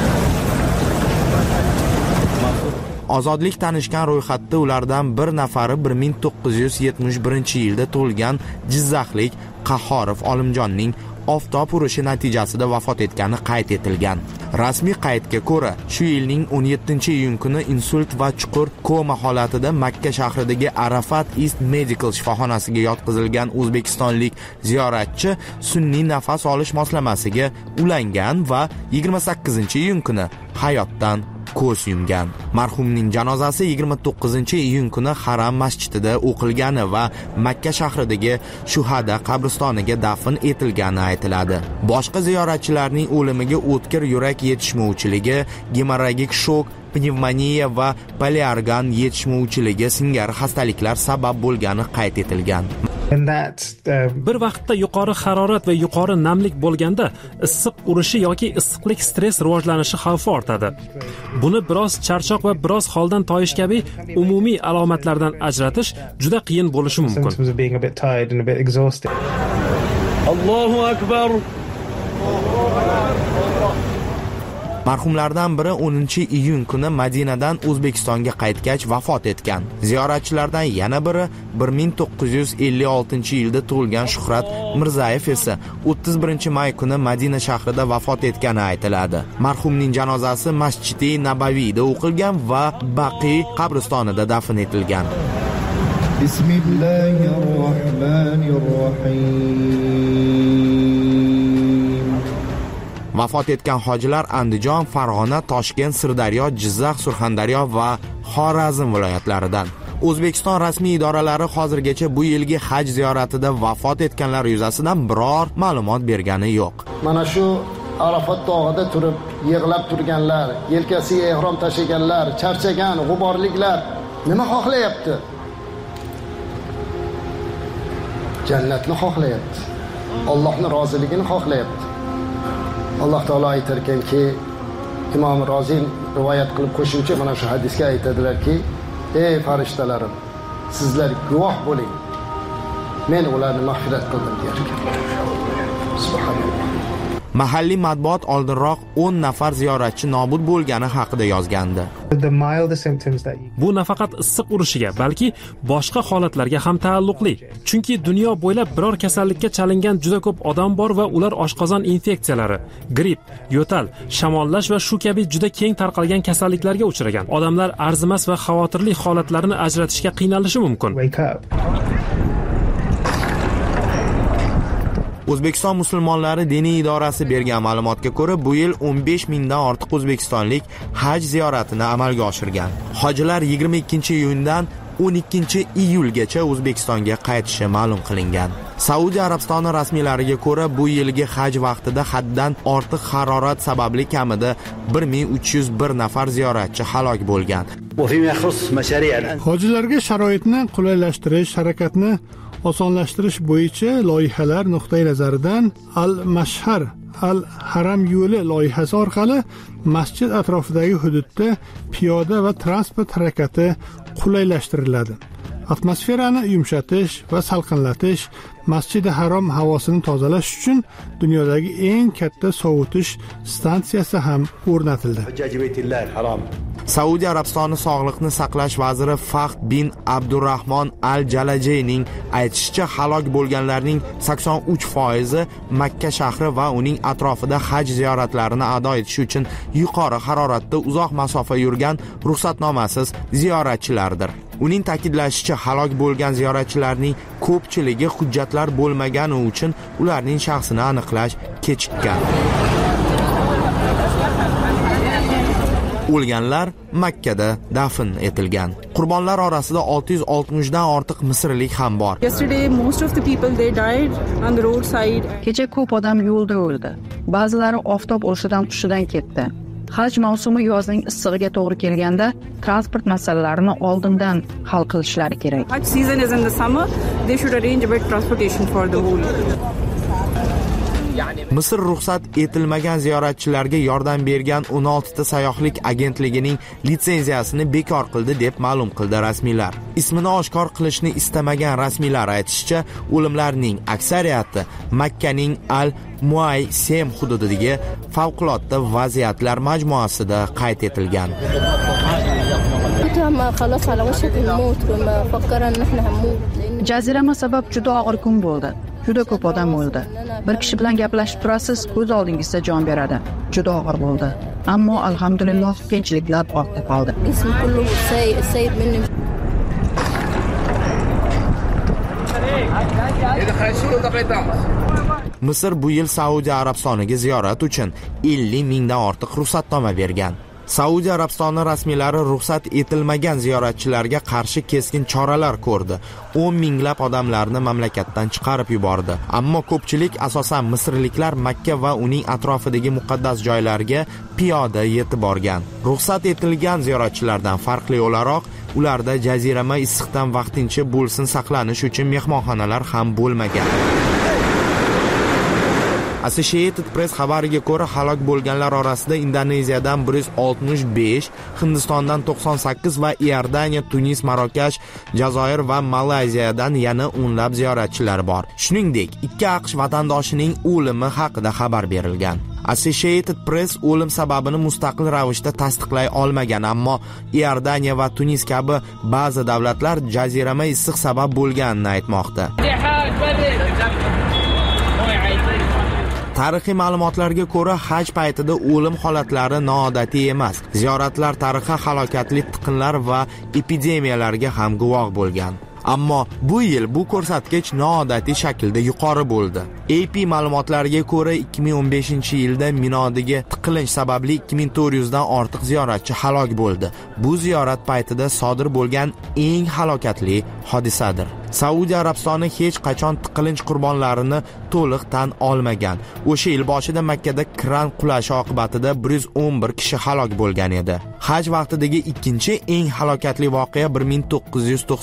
Ozodlik tanishgan ro'yxatda ulardan bir nafari 1971-yilda tug'ilgan Jizzaxlik Qahhorov Olimjonning oftob urishi natijasida vafot etgani qayd etilgan. Rasmiy qaydga ko'ra, shu yilning 17-iyun kuni insult va chuqur koma holatida Makka shahridagi Arafat East Medical shifoxonasiga yotqizilgan o'zbekistonlik ziyoratchi sun'iy nafas olish moslamasiga ulangan va 28-iyun kuni hayotdan ko'z yumgan. Marhumning janozasi 29-iyun kuni Haram masjidida o'qilgani va Makka shahridagi Shuhada qabristoniga dafn etilgani aytiladi. Boshqa ziyoratchilarning o'limiga o'tkir yurak yetishmovchiligi, gemorragik shok, pnevmoniya va poliorgan yetishmovchiligi singari xastaliklar sabab bo'lgani qayd etilgan. Bir vaqtda yuqori harorat va yuqori namlik bo'lganda issiq urishi yoki issiqlik stress rivojlanishi xavfi ortadi. Buni biroz charchoq va biroz holdan toyish kabi umumiy alomatlardan ajratish juda qiyin bo'lishi mumkin. Allohu akbar. Marhumlardan biri 10-iyun kuni Madinadan O'zbekistonga qaytgach vafot etgan. Ziyoratchilardan yana biri 1956-yilda tug'ilgan Shuhrat Mirzayev esa 31-may kuni Madina shahrida vafot etgani aytiladi. Marhumning janozasi Masjid-i Nabaviyda o'qilgan va Baqi qabristonida dafn etilgan. Bismillahirrohmanirrohim. Vafot etgan hojilar Andijon, Farg'ona, Toshkent, Sirdaryo, Jizzax, Surxondaryo va Xorazm viloyatlaridan. O'zbekiston rasmiy idoralari hozirgacha bu yilgi haj ziyoratida vafot etganlar yuzasidan biror ma'lumot bergani yo'q. Mana shu Arafat tog'ida turib yig'lab turganlar, yelkasiga ehrom tashiganlar, charchagan, g'uborliklar nima xohlayapti? Jannatni xohlayapti. Allohning roziligini xohlayapti. Alloh taolo aytar ekanki, Imom Rozi rivoyat qilib qo'shuvchi mana shu hadisga aytadilarki, ey farishtalarim, sizlar guvoh bo'ling. Men ularni mag'firat qildim der ekan. Subhanalloh. Mahalliy matbuot oldinroq 10 nafar ziyoratchi nobud bo'lgani haqida yozgandi. Bu nafaqat issiq urishiga, balki boshqa holatlarga ham taalluqli. Chunki dunyo bo'ylab biror kasallikka chalingan juda ko'p odam bor va ular oshqozon infeksiyalari, gripp, yo'tal, shamollash va shu kabi juda keng tarqalgan kasalliklarga uchragan. Odamlar arzimas va xavotirli holatlarni ajratishga qiynalishi mumkin. O'zbekiston musulmonlari diniy idorasi bergan ma'lumotga ko'ra, bu yil 15 mingdan ortiq o'zbekistonlik haj ziyoratini amalga oshirgan. Hojilar 22-iyundan 12-iyulgacha O'zbekistonga qaytishi ma'lum qilingan. Saudiya Arabistoni rasmiylariga ko'ra, bu yilgi haj vaqtida haddan ortiq harorat sababli kamida 1301 nafar ziyoratchi halok bo'lgan. Hojilarga sharoitni qulaylashtirish, harakatni osonlashtirish bo'yicha loyihalar nuqtai nazaridan Al-Mashhar Al-Haram yo'li loyihasi orqali masjid atrofidagi hududda piyoda va transport harakati qulaylashtiriladi. Atmosferani yumshatish va salqinlatish, Masjid-i Harom havosini tozalash uchun dunyodagi eng katta sovutish stansiyasi ham o'rnatildi. Saudiya Arabistoni Sog'liqni saqlash vaziri Fahd bin Abdurrahmon Al-Jalajeyning aytishicha, halok bo'lganlarning 83% Makka shahri va uning atrofida haj ziyoratlarini ado etish uchun yuqori haroratda uzoq masofa yurgan ruxsatnomasiz ziyoratchilardir. Uning ta'kidlashicha, halok bo'lgan ziyoratchilarning ko'pchiligi hujjatlar bo'lmagani uchun ularning shaxsini aniqlash kechikkan. O'lganlar Makkada dafn etilgan. Qurbonlar orasida 660 dan ortiq misrlik ham bor. Kecha ko'p odam yo'lda o'ldi. Ba'zilari oftob urishidan hushidan ketdi. Haj mavsumi yozning issig'iga to'g'ri kelganda transport masalalarini oldindan hal qilishlari kerak. Haj season is in the summer, they should arrange a bit transportation for the whole. Misr ruxsat etilmagan ziyoratchilarga yordam bergan 16 ta sayyohlik agentligining litsenziyasini bekor qildi deb ma'lum qildi rasmiylar. Ismini oshkor qilishni istamagan rasmiylar aytishicha, o'limlarning aksariyati Makkaning Al-Muaysem hududidagi favqulodda vaziyatlar majmuasida qayd etilgan. Jazirama sabab juda og'ir kun bo'ldi. Juda ko'p odam o'ldi. Bir kishi bilan gaplashib turasiz, ko'z oldingizda jon beradi. Juda og'ir bo'ldi. Ammo alhamdulillah qiyinchiliklar ortda qoldi. Misr bu yil Saudiya Arabistoniga ziyorat uchun 50 mingdan ortiq ruxsatnoma bergan. Saudiya Arabistoni rasmiylari ruxsat etilmagan ziyoratchilarga qarshi keskin choralar ko'rdi. 10 minglab odamlarni mamlakatdan chiqarib yubordi. Ammo ko'pchilik, asosan misrliklar, Makka va uning atrofidagi muqaddas joylarga piyoda yetib borgan. Ruxsat etilgan ziyoratchilardan farqli o'laroq, ularda jazirama issiqdan vaqtincha bo'lsin saqlanish uchun mehmonxonalar ham bo'lmagan. Associated Press xabariga ko'ra, halok bo'lganlar orasida Indoneziyadan 165, Hindistondan 98 va Iordaniya, Tunis, Marokash, Jazoir va Malayziyadan yana o'nlab ziyoratchilar bor. Shuningdek, 2 AQSh vatandoshining o'limi haqida xabar berilgan. Associated Press o'lim sababini mustaqil ravishda tasdiqlay olmagan, ammo Iordaniya va Tunis kabi ba'zi davlatlar jazirama issiq sabab bo'lganini aytmoqda. Tarixiy ma'lumotlarga ko'ra, haj paytida o'lim holatlari noodatiy emas. Ziyoratlar tarixi halokatli tiqinlar va epidemiyalarga ham guvoh bo'lgan. Ammo bu yil bu ko'rsatkich noodatiy shaklda yuqori bo'ldi. AP ma'lumotlariga ko'ra, 2015-yilda Minodagi tiqilinch sababli 2400 dan ortiq ziyoratchi halok bo'ldi. Bu ziyorat paytida sodir bo'lgan eng halokatli hodisadir. Saudiya Arabistoni hech qachon tiqilinch qurbonlarini to'liq tan olmagan. O'sha yil boshida Makkada kran qulashi oqibatida 111 kishi halok bo'lgan edi. Haj vaqtidagi ikkinchi eng halokatli voqea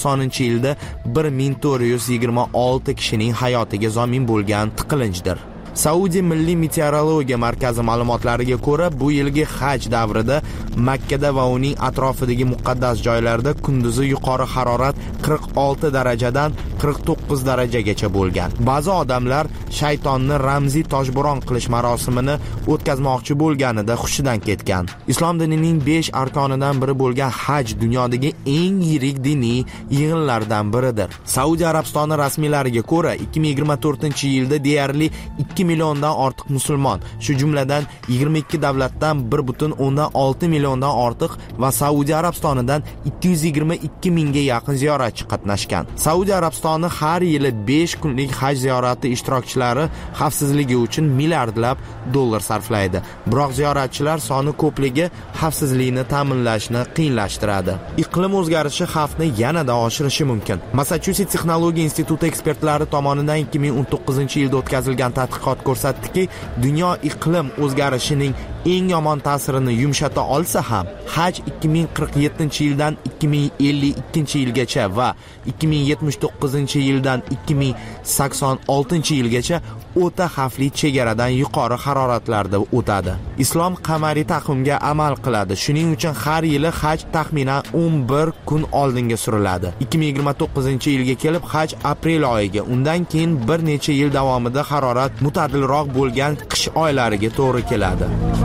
1990-yilda 1426 kishining hayotiga zomin bo'lgan tiqilinchdir. Saudiya Milliy meteorologiya markazi ma'lumotlariga ko'ra, bu yilgi haj davrida Makka va uning atrofidagi muqaddas joylarda kunduzi yuqori harorat 46 darajadan 49 darajagacha bo'lgan. Ba'zi odamlar shaytonni ramziy toshbo'ron qilish marosimini o'tkazmoqchi bo'lganida hushidan ketgan. Islom dinining 5 arkonidan biri bo'lgan haj dunyodagi eng yirik diniy yig'inlardan biridir. Saudiya Arabistoni rasmiylariga ko'ra, 2024-yilda deyarli 2 milliondan ortiq musulmon, shu jumladan 22 davlatdan 1.6 milliondan ortiq va Saudiya Arabistonidan 222 mingga yaqin ziyoratchi qatnashgan. Saudiya Arabistoni har yili 5 kunlik haj ziyorati ishtirokchilari xavfsizligi uchun milliardlab dollar sarflaydi. Biroq ziyoratchilar soni ko'pligi xavfsizlikni ta'minlashni qiyinlashtiradi. Iqlim o'zgarishi xavfni yanada oshirishi mumkin. Massachusetts Texnologiya instituti ekspertlari tomonidan 2019-yilda o'tkazilgan tadqiqot ko'rsatdiki, dunyo iqlim o'zgarishining eng yomon ta'sirini yumshata olsa ham, haj 2047-yildan 2052-yilgacha va 2079-yildan 2086-yilgacha o'ta xavfli chegaradan yuqori haroratlarda o'tadi. Islom qamariy taqvimga amal qiladi. Shuning uchun har yili haj taxminan 11 kun oldinga suriladi. 2029-yilga kelib haj aprel oyiga, undan keyin bir necha yil davomida harorat mutadilroq bo'lgan qish oylariga to'g'ri keladi.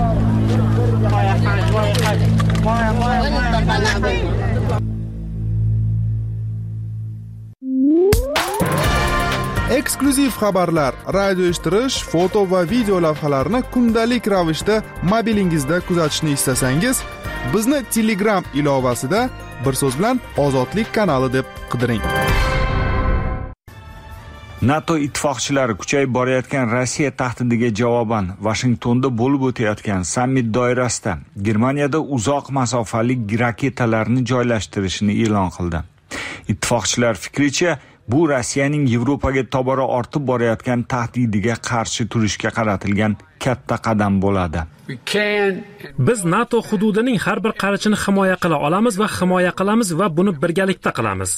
Eksklyuziv xabarlar, radio eshittirish, foto va video lavhalarni kundalik ravishda mobilingizda kuzatishni istasangiz, bizni Telegram ilovasida bir so'z bilan Ozodlik kanali deb qidiring. NATO ittifoqchilari kuchayib borayotgan Rossiya tahdidiga javoban Washingtonda bo'lib o'tayotgan sammit doirasida Germaniyada uzoq masofali raketalarni joylashtirishini e'lon qildi. Ittifoqchilar fikricha, bu Rossiyaning Yevropaga tobora ortib borayotgan tahdidiga qarshi turishga qaratilgan katta qadam bo'ladi. Biz NATO hududining har bir qarichini himoya qila olamiz va himoya qilamiz va buni birgalikda qilamiz.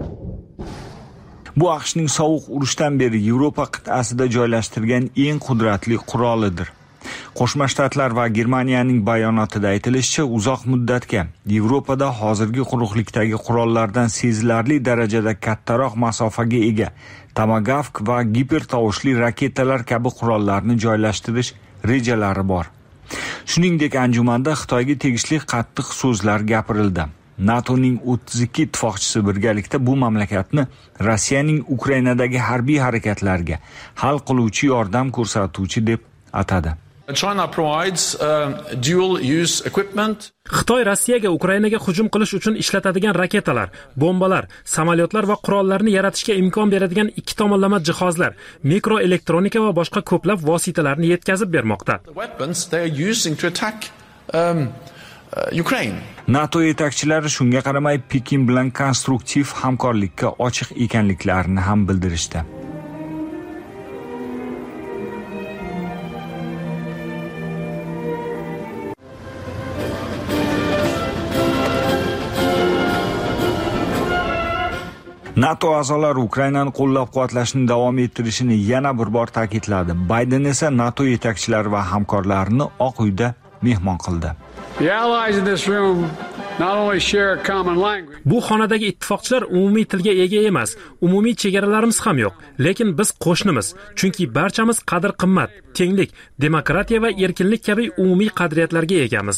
Bu AQShning sovuq urushdan beri Yevropa qit'asida joylashtirgan eng qudratli qurolidir. Qo'shma Shtatlar va Germaniyaning bayonotida aytilishicha, uzoq muddatga Yevropada hozirgi quruqlikdagi qurollardan sezilarli darajada kattaroq masofaga ega Tomahawk va gipertovushli raketalar kabi qurollarni joylashtirish rejalari bor. Shuningdek, anjumanda Xitoyga tegishli qattiq so'zlar gapirildi. NATOning 32 ittifoqchisi birgalikda bu mamlakatni Rossiyaning Ukrainadagi harbiy harakatlarga hal qiluvchi yordam ko'rsatuvchi deb atadi. China provides dual use equipment. Xitoy Rossiyaga Ukrainaga hujum qilish uchun ishlatadigan raketalar, bombalar, samolyotlar va qurollarni yaratishga imkon beradigan ikki tomonlama jihozlar, mikroelektronika va boshqa ko'plab vositalarni yetkazib bermoqda. NATO yetakchilari shunga qaramay Pekin bilan konstruktiv hamkorlikka ochiq ekanliklarini ham bildirishdi. NATO a'zolari Ukrainani qo'llab-quvvatlashni davom ettirishini yana bir bor ta'kidladi. Bayden esa NATO yetakchilari va hamkorlarini Oq uyda mehmon qildi. Bu xonadagi ittifoqchilar umumiy tilga ega emas, umumiy chegaralarimiz ham yo'q, lekin biz qo'shnimiz, chunki barchamiz qadr-qimmat, tenglik, demokratiya va erkinlik kabi umumiy qadriyatlarga egamiz.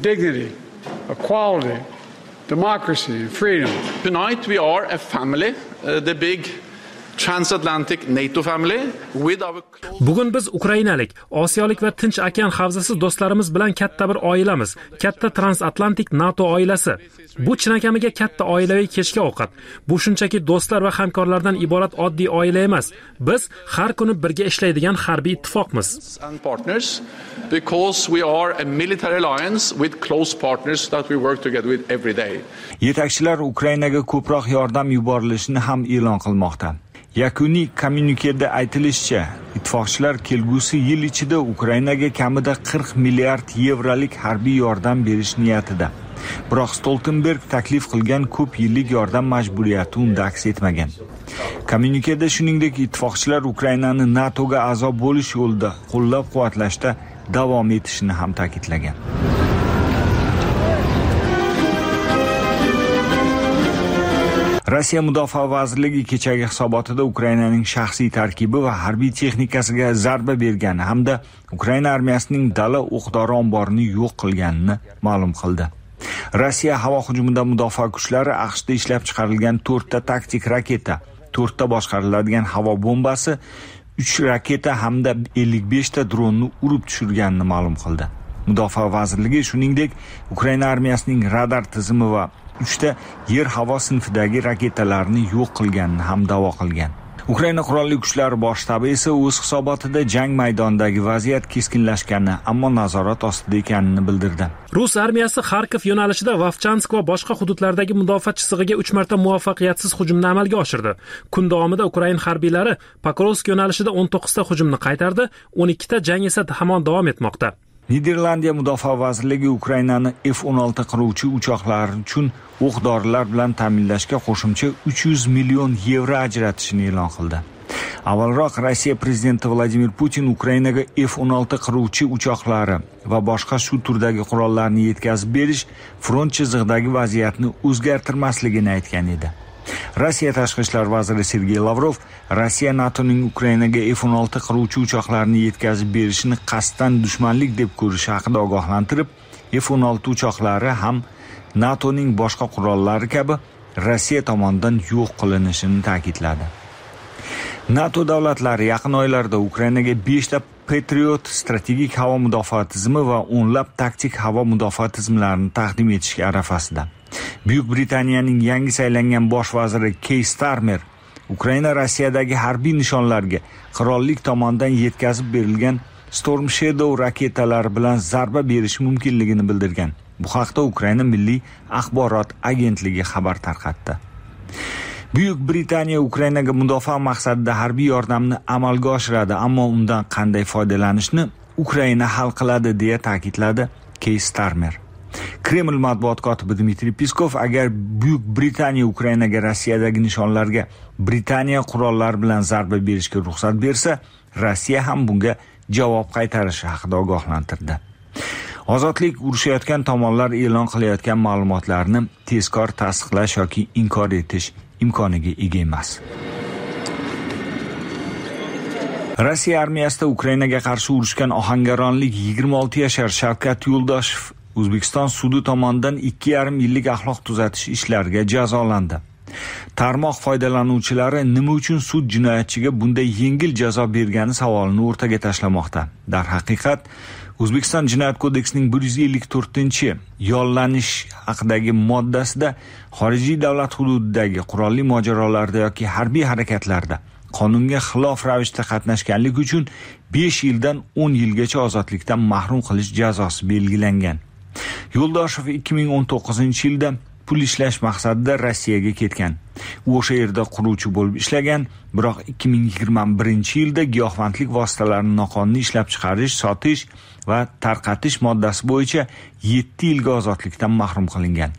Democracy and freedom. Tonight we are a family, the big transatlantic NATO family with our Bugun biz Ukrainalik, Osiyolik va Tinch okean havzasi do'stlarimiz bilan katta bir oilamiz, katta transatlantik NATO oilasi. Bu chinakamiga katta oilaviy kechki ovqat. Bu shunchaki do'stlar va hamkorlardan iborat oddiy oila emas. Biz har kuni birga ishlaydigan harbiy ittifoqmiz. And partners because we are a military alliance with close partners that we work together with every day. Yetakchilar Ukrainaga ko'proq yordam yuborilishini ham e'lon qilmoqda. Yakuniy kommunikeda aytilishicha, ittifoqchilar kelgusi yil ichida Ukrainaga kamida 40 milliard yevrolik harbiy yordam berish niyatida. Biroq Stoltenberg taklif qilgan ko'p yillik yordam majburiyati unda aks etmagan. Kommunikeda shuningdek ittifoqchilar Ukrainani NATOga a'zo bo'lish yo'lida qo'llab-quvvatlashda davom etishini ham ta'kidlagan. Rossiya Mudofaa vazirligi kechagi hisobotida Ukrainaning shaxsiy tarkibi va harbiy texnikasiga zarba bergani hamda Ukraina armiyasining dala o'q-dori omborini yo'q qilganini ma'lum qildi. Rossiya havo hujumida mudofaa kuchlari AQShda ishlab chiqarilgan 4 ta taktik raketa, 4 ta boshqariladigan havo bombasi, 3 raketa hamda 55 ta dronni urib tushirganini ma'lum qildi. Mudofaa vazirligi shuningdek Ukraina armiyasining radar tizimi va 3 ta yer-havo sinfidagi raketalarni yo'q qilganini ham da'vo qilgan. Ukraina qurolli kuchlari bosh shtabi esa o'z hisobotida jang maydonidagi vaziyat keskinlashganini, ammo nazorat ostida ekanini bildirdi. Rus armiyasi Xarkov yo'nalishida Vovchansk va boshqa hududlardagi mudofaa chizig'iga 3 marta muvaffaqiyatsiz hujumni amalga oshirdi. Kun davomida Ukraina harbiylari Pokrovsk yo'nalishida 19 ta hujumni qaytardi, 12 ta jang esa hamon davom etmoqda. Niderlandiya mudofaa vazirligi Ukrainani F-16 qiruvchi uchoqlar uchun o'q-dorilar bilan ta'minlashga qo'shimcha 300 million yevro ajratishini e'lon qildi. Avvalroq Rossiya prezidenti Vladimir Putin Ukrainaga F-16 qiruvchi uchoqlari va boshqa shu turdagi qurollarni yetkazib berish front chizig'idagi vaziyatni o'zgartirmasligini aytgan edi. Rossiya tashqi ishlar vaziri Sergey Lavrov Rossiya NATOning Ukrainaga F-16 qiruvchi uchoqlarini yetkazib berishini qasddan dushmanlik deb ko'rishi haqida ogohlantirib, F-16 uchoqlari ham NATOning boshqa qurollari kabi Rossiya tomonidan yo'q qilinishini ta'kidladi. NATO davlatlari yaqin oylarda Ukrainaga 5 ta Patriot strategik havo mudofaa tizimi va o'nlab taktik havo mudofaa tizimlarini taqdim etishga arafasida. Buyuk Britaniyaning yangi saylangan bosh vaziri Keir Starmer Ukraina Rossiyadagi harbiy nishonlarga qirollik tomonidan yetkazib berilgan Storm Shadow raketalari bilan zarba berish mumkinligini bildirgan. Bu haqda Ukraina Milliy axborot agentligi xabar tarqatdi. Buyuk Britaniya Ukrainaga mudofaa maqsadida harbiy yordamni amalga oshiradi, ammo undan qanday foydalanishni Ukraina hal qiladi deya ta'kidladi Keir Starmer. Kreml matbuot kotibi Dmitriy Peskov agar Buyuk Britaniya Ukrainaga Rossiyadagi nishonlarga Britaniya qurollari bilan zarba berishga ruxsat bersa, Rossiya ham bunga javob qaytarishi haqida ogohlantirdi. Ozodlik urushayotgan tomonlar e'lon qilayotgan ma'lumotlarni tezkor tasdiqlash yoki inkor etish imkoniga ega emas. Rossiya armiyasida Ukrainaga qarshi urushgan ohangaronlik 26 yashar Shavkat Yo'ldoshev O'zbekiston sudi tomonidan 2,5 yillik axloq tuzatish ishlariga jazolandi. Tarmoq foydalanuvchilari nima uchun sud jinoyatchiga bunday yengil jazo bergani savolini o'rtaga tashlamoqda. Darhaqiqat, O'zbekiston Jinoyat kodeksining 154-yollanish haqidagi moddasida xorijiy davlat hududidagi qurolli mojarolarda yoki harbiy harakatlarda qonunga xilof ravishda qatnashganlik uchun 5 yildan 10 yilgacha ozodlikdan mahrum qilish jazosi belgilangan. Yo'ldoshev 2019-yilda pul ishlash maqsadida Rossiyaga ketgan. U o'sha yerda quruvchi bo'lib ishlagan, biroq 2021-yilda giyohvandlik vositalarini noqonuniy ishlab chiqarish, sotish va tarqatish moddasi bo'yicha 7 yilga ozodlikdan mahrum qilingan.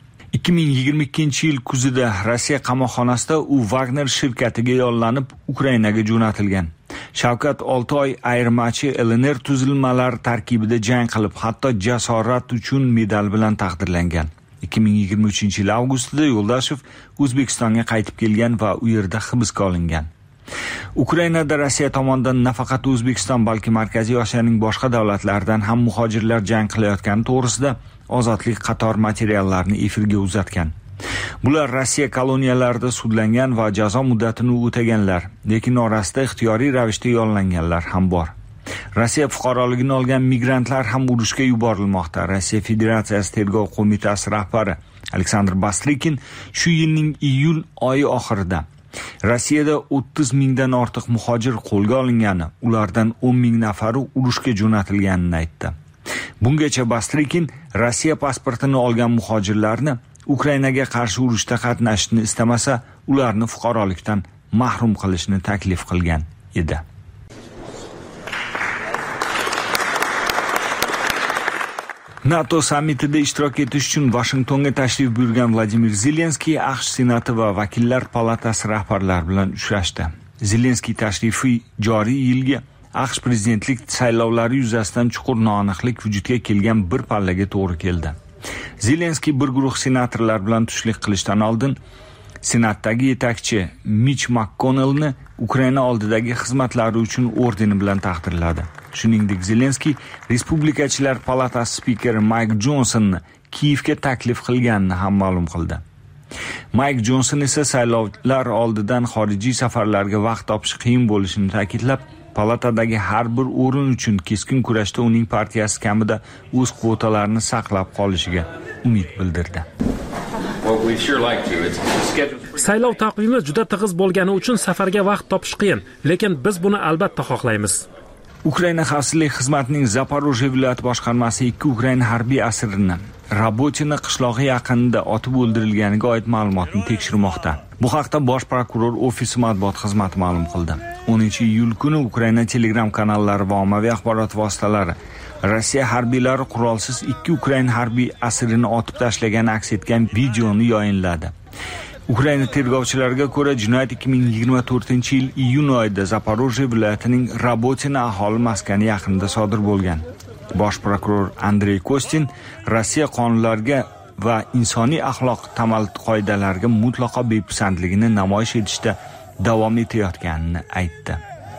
2022-yil kuzida Rossiya qamoqxonasida u Wagner shirkatiga yollanib Ukrainaga jo'natilgan. Shavkat 6 oy ayirmachi LNR tuzilmalari tarkibida jang qilib, hatto jasorat uchun medal bilan taqdirlangan. 2023-yil avgustida Yo'ldoshev O'zbekistonga qaytib kelgan va u yerda hibsga olingan. Ukrainada Rossiya tomonidan nafaqat O'zbekiston, balki Markaziy Osiyoning boshqa davlatlaridan ham muhojirlar jang qilayotgani to'g'risida Ozodlik qator materiallarni efirga uzatgan. Bular Rossiya koloniyalarida sudlangan va jazo muddatini o'taganlar, lekin orasida ixtiyoriy ravishda yollanganlar ham bor. Rossiya fuqaroligini olgan migrantlar ham urushga yuborilmoqda. Rossiya Federatsiyasi tergov qo'mitasi rahbari Aleksandr Bastrikin shu yilning iyul oyi oxirida Rossiyada 30 mingdan ortiq muhojir qo'lga olingani, ulardan 10 ming nafari urushga jo'natilganini aytdi. Bungacha Bastrikin Rossiya pasportini olgan muhojirlarni Ukrainaga qarshi urushda qatnashishni istamasa, ularni fuqarolikdan mahrum qilishni taklif qilgan edi. NATO sammitida ishtirok etish uchun Vashingtonga tashrif buyurgan Vladimir Zelenskiy AQSh Senati va Vakillar palatasi rahbarlari bilan uchrashdi. Zelenskiy tashrifi joriy yilgi AQSh prezidentlik saylovlari yuzasidan chuqur noaniqlik vujudga kelgan bir pallaga to'g'ri keldi. Zelenskiy bir guruh senatorlar bilan tushlik qilishdan oldin Senatdagi yetakchi Mitch McConnellni Ukraina oldidagi xizmatlari uchun ordeni bilan taqdirladi. Shuningdek, Zelenskiy Respublikachilar palatasi spikeri Mike Johnsonni Kiyevga taklif qilganini ham ma'lum qildi. Mike Johnson esa saylovlar oldidan xorijiy safarlarga vaqt topish qiyin bo'lishini ta'kidlab, palatadagi har bir o'rin uchun keskin kurashda uning partiyasi kamida o'z kvotalarini saqlab qolishiga umid bildirdi. Saylov taqvimi juda tig'iz bo'lgani uchun safarga vaqt topish qiyin, lekin biz buni albatta xohlaymiz. Ukraina xavfsizlik xizmatining Zaporojye viloyati boshqarmasi 2 Ukraina harbiy asirini Rabotina qishlog'i yaqinida otib o'ldirilganiga oid ma'lumotni tekshirmoqda. Bu haqda Bosh prokuror ofisi matbuot xizmati ma'lum qildi. 10-iyul kuni Ukraina Telegram kanallari va ommaviy axborot vositalari Rossiya harbiylari qurolsiz 2 Ukraina harbiy asirini otib tashlagani aks etgan videoni yayinladi. Ukraina tergovchilariga ko'ra, jinoyat 2024-yil iyun oyida Zaporojye viloyatining Rabotina aholi maskani yaqinida sodir bo'lgan. Bosh prokuror Andrey Kostin Rossiya qonunlariga va insoniy axloq tamal qoidalariga mutlaqo bepisandligini namoyish etishda davom etayotganini aytdi.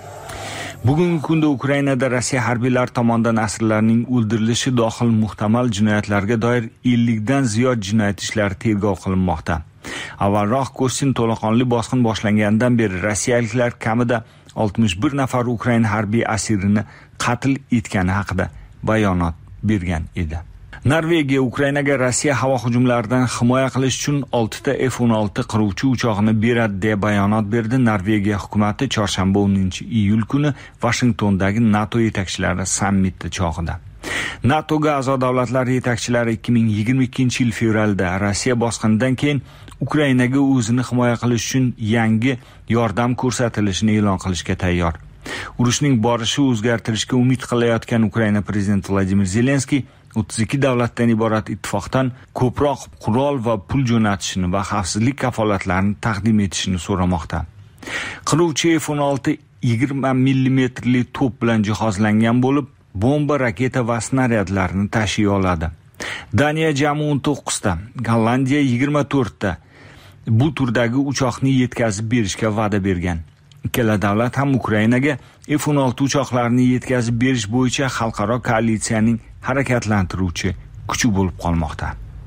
Bugungi kunda Ukrainada Rossiya harbiylari tomonidan asirlarning o'ldirilishi dohil muhtamal jinoyatlarga doir 50 dan ziyod jinoyat ishlari tergov qilinmoqda. Avvalroq Kostin to'laqonli bosqin boshlangandan beri rossiyaliklar kamida 61 nafar Ukraina harbiy asirini qatl etgani haqida bayonot bergan edi. Norvegiya Ukrainaga Rossiya havo hujumlaridan himoya qilish uchun 6 ta F-16 qiruvchi uchoqni beradi deb bayonot berdi. Norvegiya hukumatı chorshanba 10-iyul kuni Washingtondagi NATO yetakchilari sammiti chog'ida. NATOga a'zo davlatlar yetakchilari 2022-yil fevralda Rossiya bosqinidan keyin Ukrainaga o'zini himoya qilish uchun yangi yordam ko'rsatilishini e'lon qilishga tayyor. Urushning borishi o'zgartirishga umid qilayotgan Ukraina prezidenti Vladimir Zelenskiy 32 davlatdan iborat ittifoqdan ko'proq qurol va pul jo'natishini va xavfsizlik kafolatlarini taqdim etishini so'ramoqda. Qiruvchi F-16 20 mm to'p bilan jihozlangan bo'lib, bomba, raketa va snaryadlarni tashiy oladi. Daniya jami 19 ta, Gollandiya 24 ta bu turdagi uchoqni yetkazib berishga va'da bergan. Ikkala davlat ham Ukrainaga F-16 uchoqlarini yetkazib berish bo'yicha xalqaro koalitsiyaning harakatlantiruvchi kuchi bo'lib qolmoqda.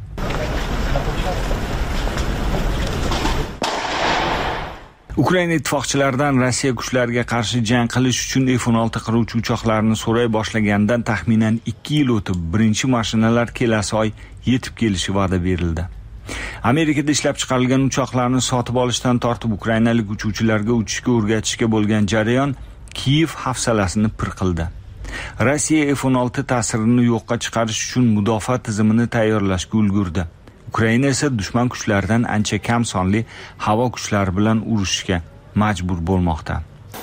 Ukraina ittifoqchilaridan Rossiya kuchlariga qarshi jang qilish uchun F-16 qiruvchi uchoqlarini so'ray boshlagandan taxminan 2 yil o'tib, birinchi mashinalar kelasi oy yetib kelishi va'da berildi. Amerikada ishlab chiqarilgan uchoqlarni sotib olishdan tortib ukrainalik uchuvchilarga uchishga o'rgatishga bo'lgan jarayon Kiyev hafsalasini pir qildi. Rossiya F-16 ta'sirini yo'qqa chiqarish uchun mudofaa tizimini tayyorlashga ulgurdi. Ukraina esa dushman kuchlaridan ancha kam sonli havo kuchlari bilan urushishga majbur bo'lmoqda.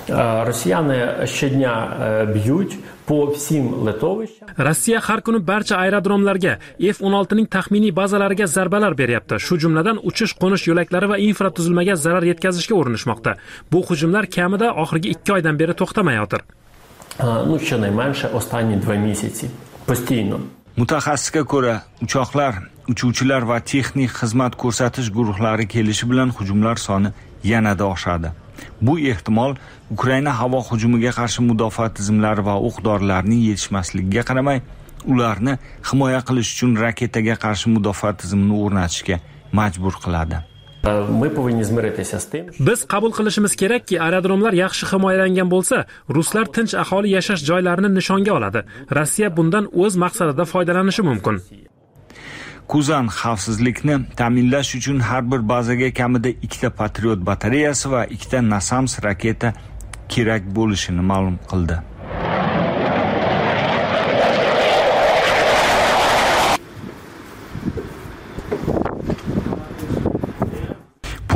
Rossiya har kuni barcha aerodromlarga, F-16 ning taxminiy bazalariga zarbalar beryapti. Shu jumladan uchish-qo'nish yo'laklari va infratuzilmaga zarar yetkazishga urinishmoqda. Bu hujumlar kamida oxirgi 2 oydan beri to'xtamayotir. Mutaxassisga ko'ra, uchoqlar, uchuvchilar va texnik xizmat ko'rsatish guruhlari kelishi bilan hujumlar soni yanada oshadi. Bu ehtimol Ukraina havo hujumiga qarshi mudofaa tizimlari va o'q-dorilarning yetishmasligiga qaramay, ularni himoya qilish uchun raketaga qarshi mudofaa tizimini o'rnatishga majbur qiladi. Biz qabul qilishimiz kerakki, aerodromlar yaxshi himoyalangan bo'lsa, ruslar tinch aholi yashash joylarini nishonga oladi. Rossiya bundan o'z maqsadida foydalanishi mumkin. Kuzan xavfsizlikni ta'minlash uchun har bir bazaga kamida 2 ta Patriot batareyasi va 2 ta NASAMS raketa kerak bo'lishini ma'lum qildi.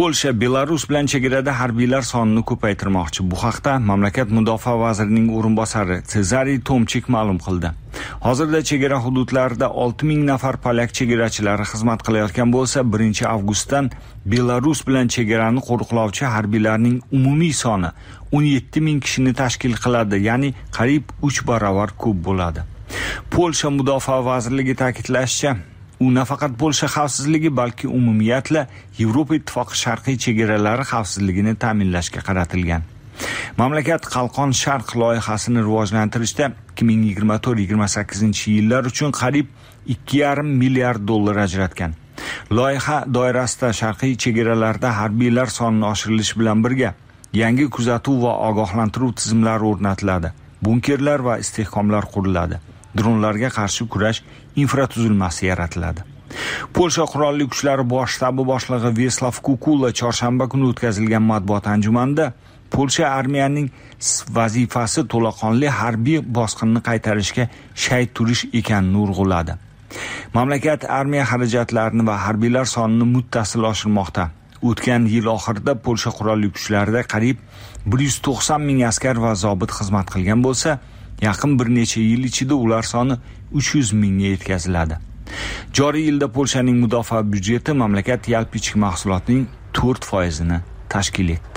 Polsha Belarus bilan chegarada harbiylar sonini ko'paytirmoqchi. Bu haqda mamlakat mudofaa vazirining o'rinbosari Cezary Tomchik ma'lum qildi. Hozirda chegara hududlarida 6000 nafar polyak chegarachilari xizmat qilayotgan bo'lsa, 1-avgustdan Belarus bilan chegarani qo'riqlovchi harbiylarning umumiy soni 17000 kishini tashkil qiladi, ya'ni qariyb 3 barobar ko'p bo'ladi. Polsha mudofaa vazirligi ta'kidlashicha, u nafaqat Polsha xavfsizligi, balki umumiyatla Yevropa ittifoqi sharqiy chegaralari xavfsizligini ta'minlashga qaratilgan. Mamlakat Qalqon Sharq loyihasini rivojlantirishda 2024-28 yillar uchun qariyb 2,5 milliard dollar ajratgan. Loyiha doirasida sharqiy chegaralarda harbiylar sonini oshirilishi bilan birga yangi kuzatuv va ogohlantiruv tizimlari o'rnatiladi. Bunkerlar va istehkomlar quriladi. Dronlarga qarshi kurash infratuzilmasi yaratiladi. Polsha qurolli kuchlari bosh shtabi boshlig'i Veslav Kukula chorshanba kuni o'tkazilgan matbuot anjumanida Polsha armiyasining vazifasi to'laqonli harbiy bosqinni qaytarishga shay turish ekanini urg'uladi. Mamlakat armiya xarajatlarini va harbiylar sonini muttasil oshirmoqda. O'tgan yil oxirida Polsha qurolli kuchlarida qariyb 190 ming askar va zobit xizmat qilgan bo'lsa, yaqin bir necha yil ichida ular soni 300 mingga yetkaziladi. Joriy yilda Polshaning mudofaa byudjeti mamlakat yalpi ichki mahsulotining 4% tashkil etdi.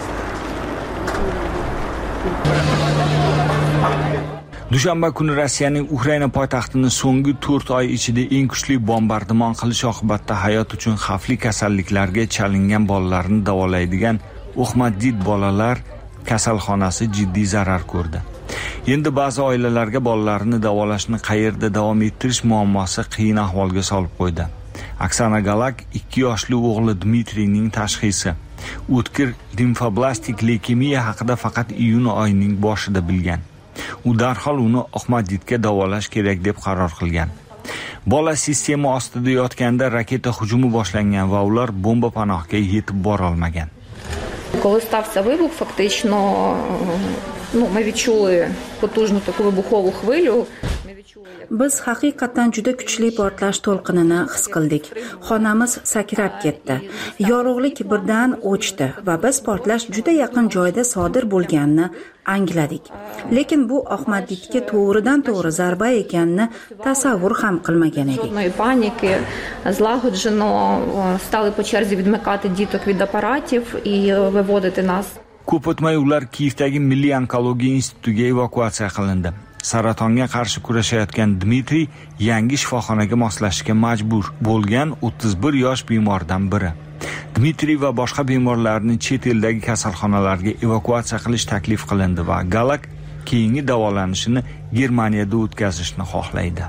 Dushanba kuni Rossiyaning Ukraina poytaxtini so'nggi 4 oy ichida eng kuchli bombardimon qilish oqibatida hayot uchun xavfli kasalliklarga chalingan bolalarni davolaydigan Oxmaddit bolalar kasalxonasi jiddiy zarar ko'rdi. Endi ba'zi oilalarga bolalarini davolashni qayerda davom ettirish muammosi qiyin ahvolga solib qo'ydi. Oksana Galak 2 yoshli o'g'li Dmitriyning tashxisi o'tkir limfoblastik leykemiya haqida faqat iyun oyining boshida bilgan. U darhol uni Oxmadditga davolash kerak deb qaror qilgan. Bola sistema ostida yotganda raketa hujumi boshlangan va ular bomba panohga yetib bora olmagan. Коли стався вибух, фактично, ми відчули потужну таку вибухову хвилю. Biz haqiqatan juda kuchli portlash to'lqinini his qildik. Xonamiz sakrab ketdi. Yorug'lik birdan o'chdi va biz portlash juda yaqin joyda sodir bo'lganini angladik. Lekin bu Oxmadditga to'g'ridan-to'g'ri zarba ekanini tasavvur ham qilmagan edik. Паніки, злагоджено стали по черзі відмикати діток від апаратів і виводити нас. Ko'p o'tmay ular Kiyevdagi Milliy onkologiya institutiga evakuatsiya qilindi. Saratonga qarshi kurashayotgan Dmitriy yangi shifoxonaga moslashishga majbur bo'lgan 31 yosh bemordan biri. Dmitriy va boshqa bemorlarni chet eldagi kasalxonalarga evakuatsiya qilish taklif qilindi va Galak keyingi davolanishini Germaniyada o'tkazishni xohlaydi.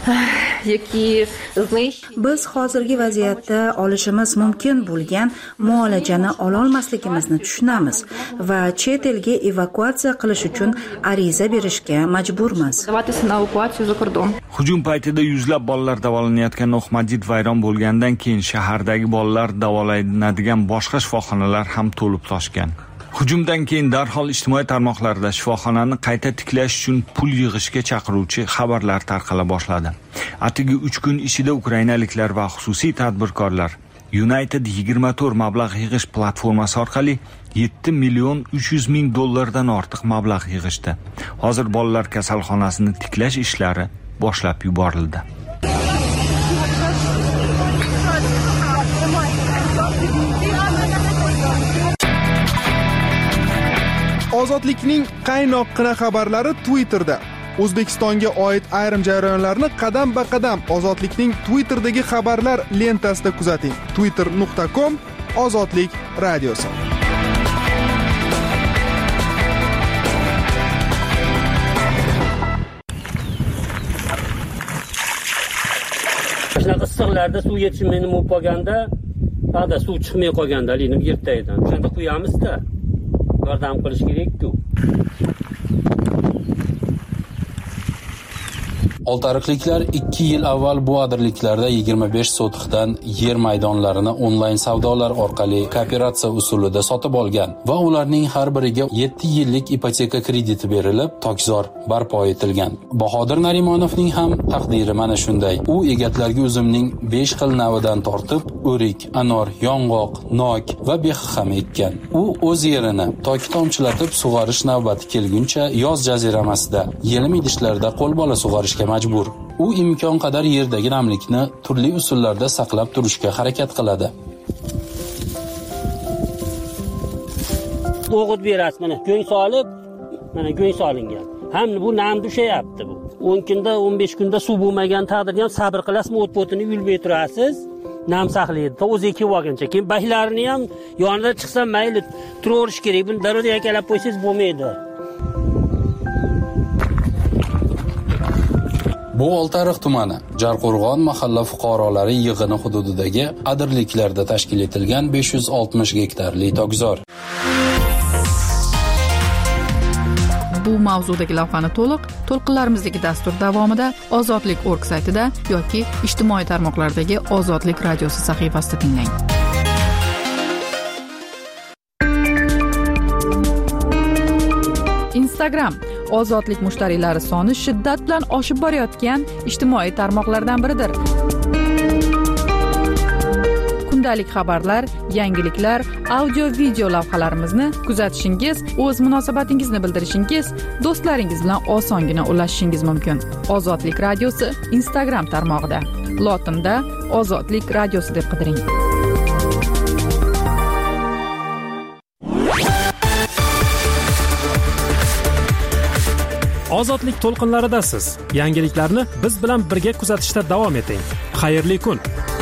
Biz hozirgi vaziyatda olishimiz mumkin bo'lgan muolajani ola olmasligimizni tushunamiz va chet elga evakuatsiya qilish uchun ariza berishga majburmiz. Hujum paytida yuzlab bolalar davolanayotgan Oxmaddit vayron bo'lgandan keyin shahardagi bolalar davolanadigan boshqa shifoxonalar ham to'lib toshgan. Hujumdan keyin darhol ijtimoiy tarmoqlarda shifoxonani qayta tiklash uchun pul yig'ishga chaqiruvchi xabarlar tarqala boshladi. Atigi 3 kun ichida ukrainaliklar va xususiy tadbirkorlar United 24 mablag' yig'ish platformasi orqali 7 million 300 ming dollardan ortiq mablag' yig'ishdi. Hozir bolalar kasalxonasini tiklash ishlari boshlab yuborildi. Ozodlikning qaynoqqina xabarlari Twitterda. O'zbekistonga oid ayrim jarayonlarni qadam-ba-qadam Ozodlikning Twitter'dagi xabarlar lentasida kuzating. twitter.com/ozodlik radiosi. Shunaqa issiqlarda suv yetishmaydi bo'lganda, hada suv chiqmay qolganda, linib yertaydan. Shunda quyamiz-da. Yordam qilish kerak-ku. Oltiariqliklar 2 yil avval bu adirliklarda 25 sotixdan yer maydonlarini onlayn savdolar orqali kooperatsiya usulida sotib olgan va ularning har biriga 7 yillik ipoteka krediti berilib, tokzor barpo etilgan. Bahodir Narimonovning ham taqdiri mana shunday. U egatlarga uzumning 5 xil navidan tortib, o'rik, anor, yong'oq, nok va bexam ekkan. U o'z yerini toki tomchilatib sug'orish navbati kelguncha yoz jaziramasida, yelim idishlarda qo'lbola sug'orishga majbur. U imkon qadar yerdagi namlikni turli usullarda saqlab turishga harakat qiladi. O'g'it berasiz, mana go'ng solib, mana go'ng solingan. Ham bu nam dushayapti bu. 10 kunda, 15 kunda suv bo'lmagan taqdirda ham sabr qilasiz, o't-o'tini yulmay turasiz. Nam saqlaydi. O'ziga kelib olguncha. Keyin baylarini ham yonida chiqsa mayli turaverish kerak. Buni daryoga yakalab qo'ysangiz bo'lmaydi. Bu Oltiariq tumani Jarqo'rg'on mahalla fuqarolari yig'ini hududidagi adirliklarda tashkil etilgan 560 gektarli tokzor. Bu mavzudagi lavhani to'lqinlarimizdagi dastur davomida Ozodlik.org saytida yoki ijtimoiy tarmoqlardagi Ozodlik radiosi sahifasida tinglang. Instagram Ozodlik mushtariylari soni shiddat bilan oshib borayotgan ijtimoiy tarmoqlardan biridir. Kundalik xabarlar, yangiliklar, audio-video lavhalarimizni kuzatishingiz, o'z munosabatingizni bildirishingiz, do'stlaringiz bilan osongina ulashishingiz mumkin. Ozodlik radiosi Instagram tarmog'ida. Lotinda Ozodlik radiosi deb qidiring. Ozodlik to'lqinlaridasiz. Yangiliklarni biz bilan birga kuzatishda davom eting. Xayrli kun.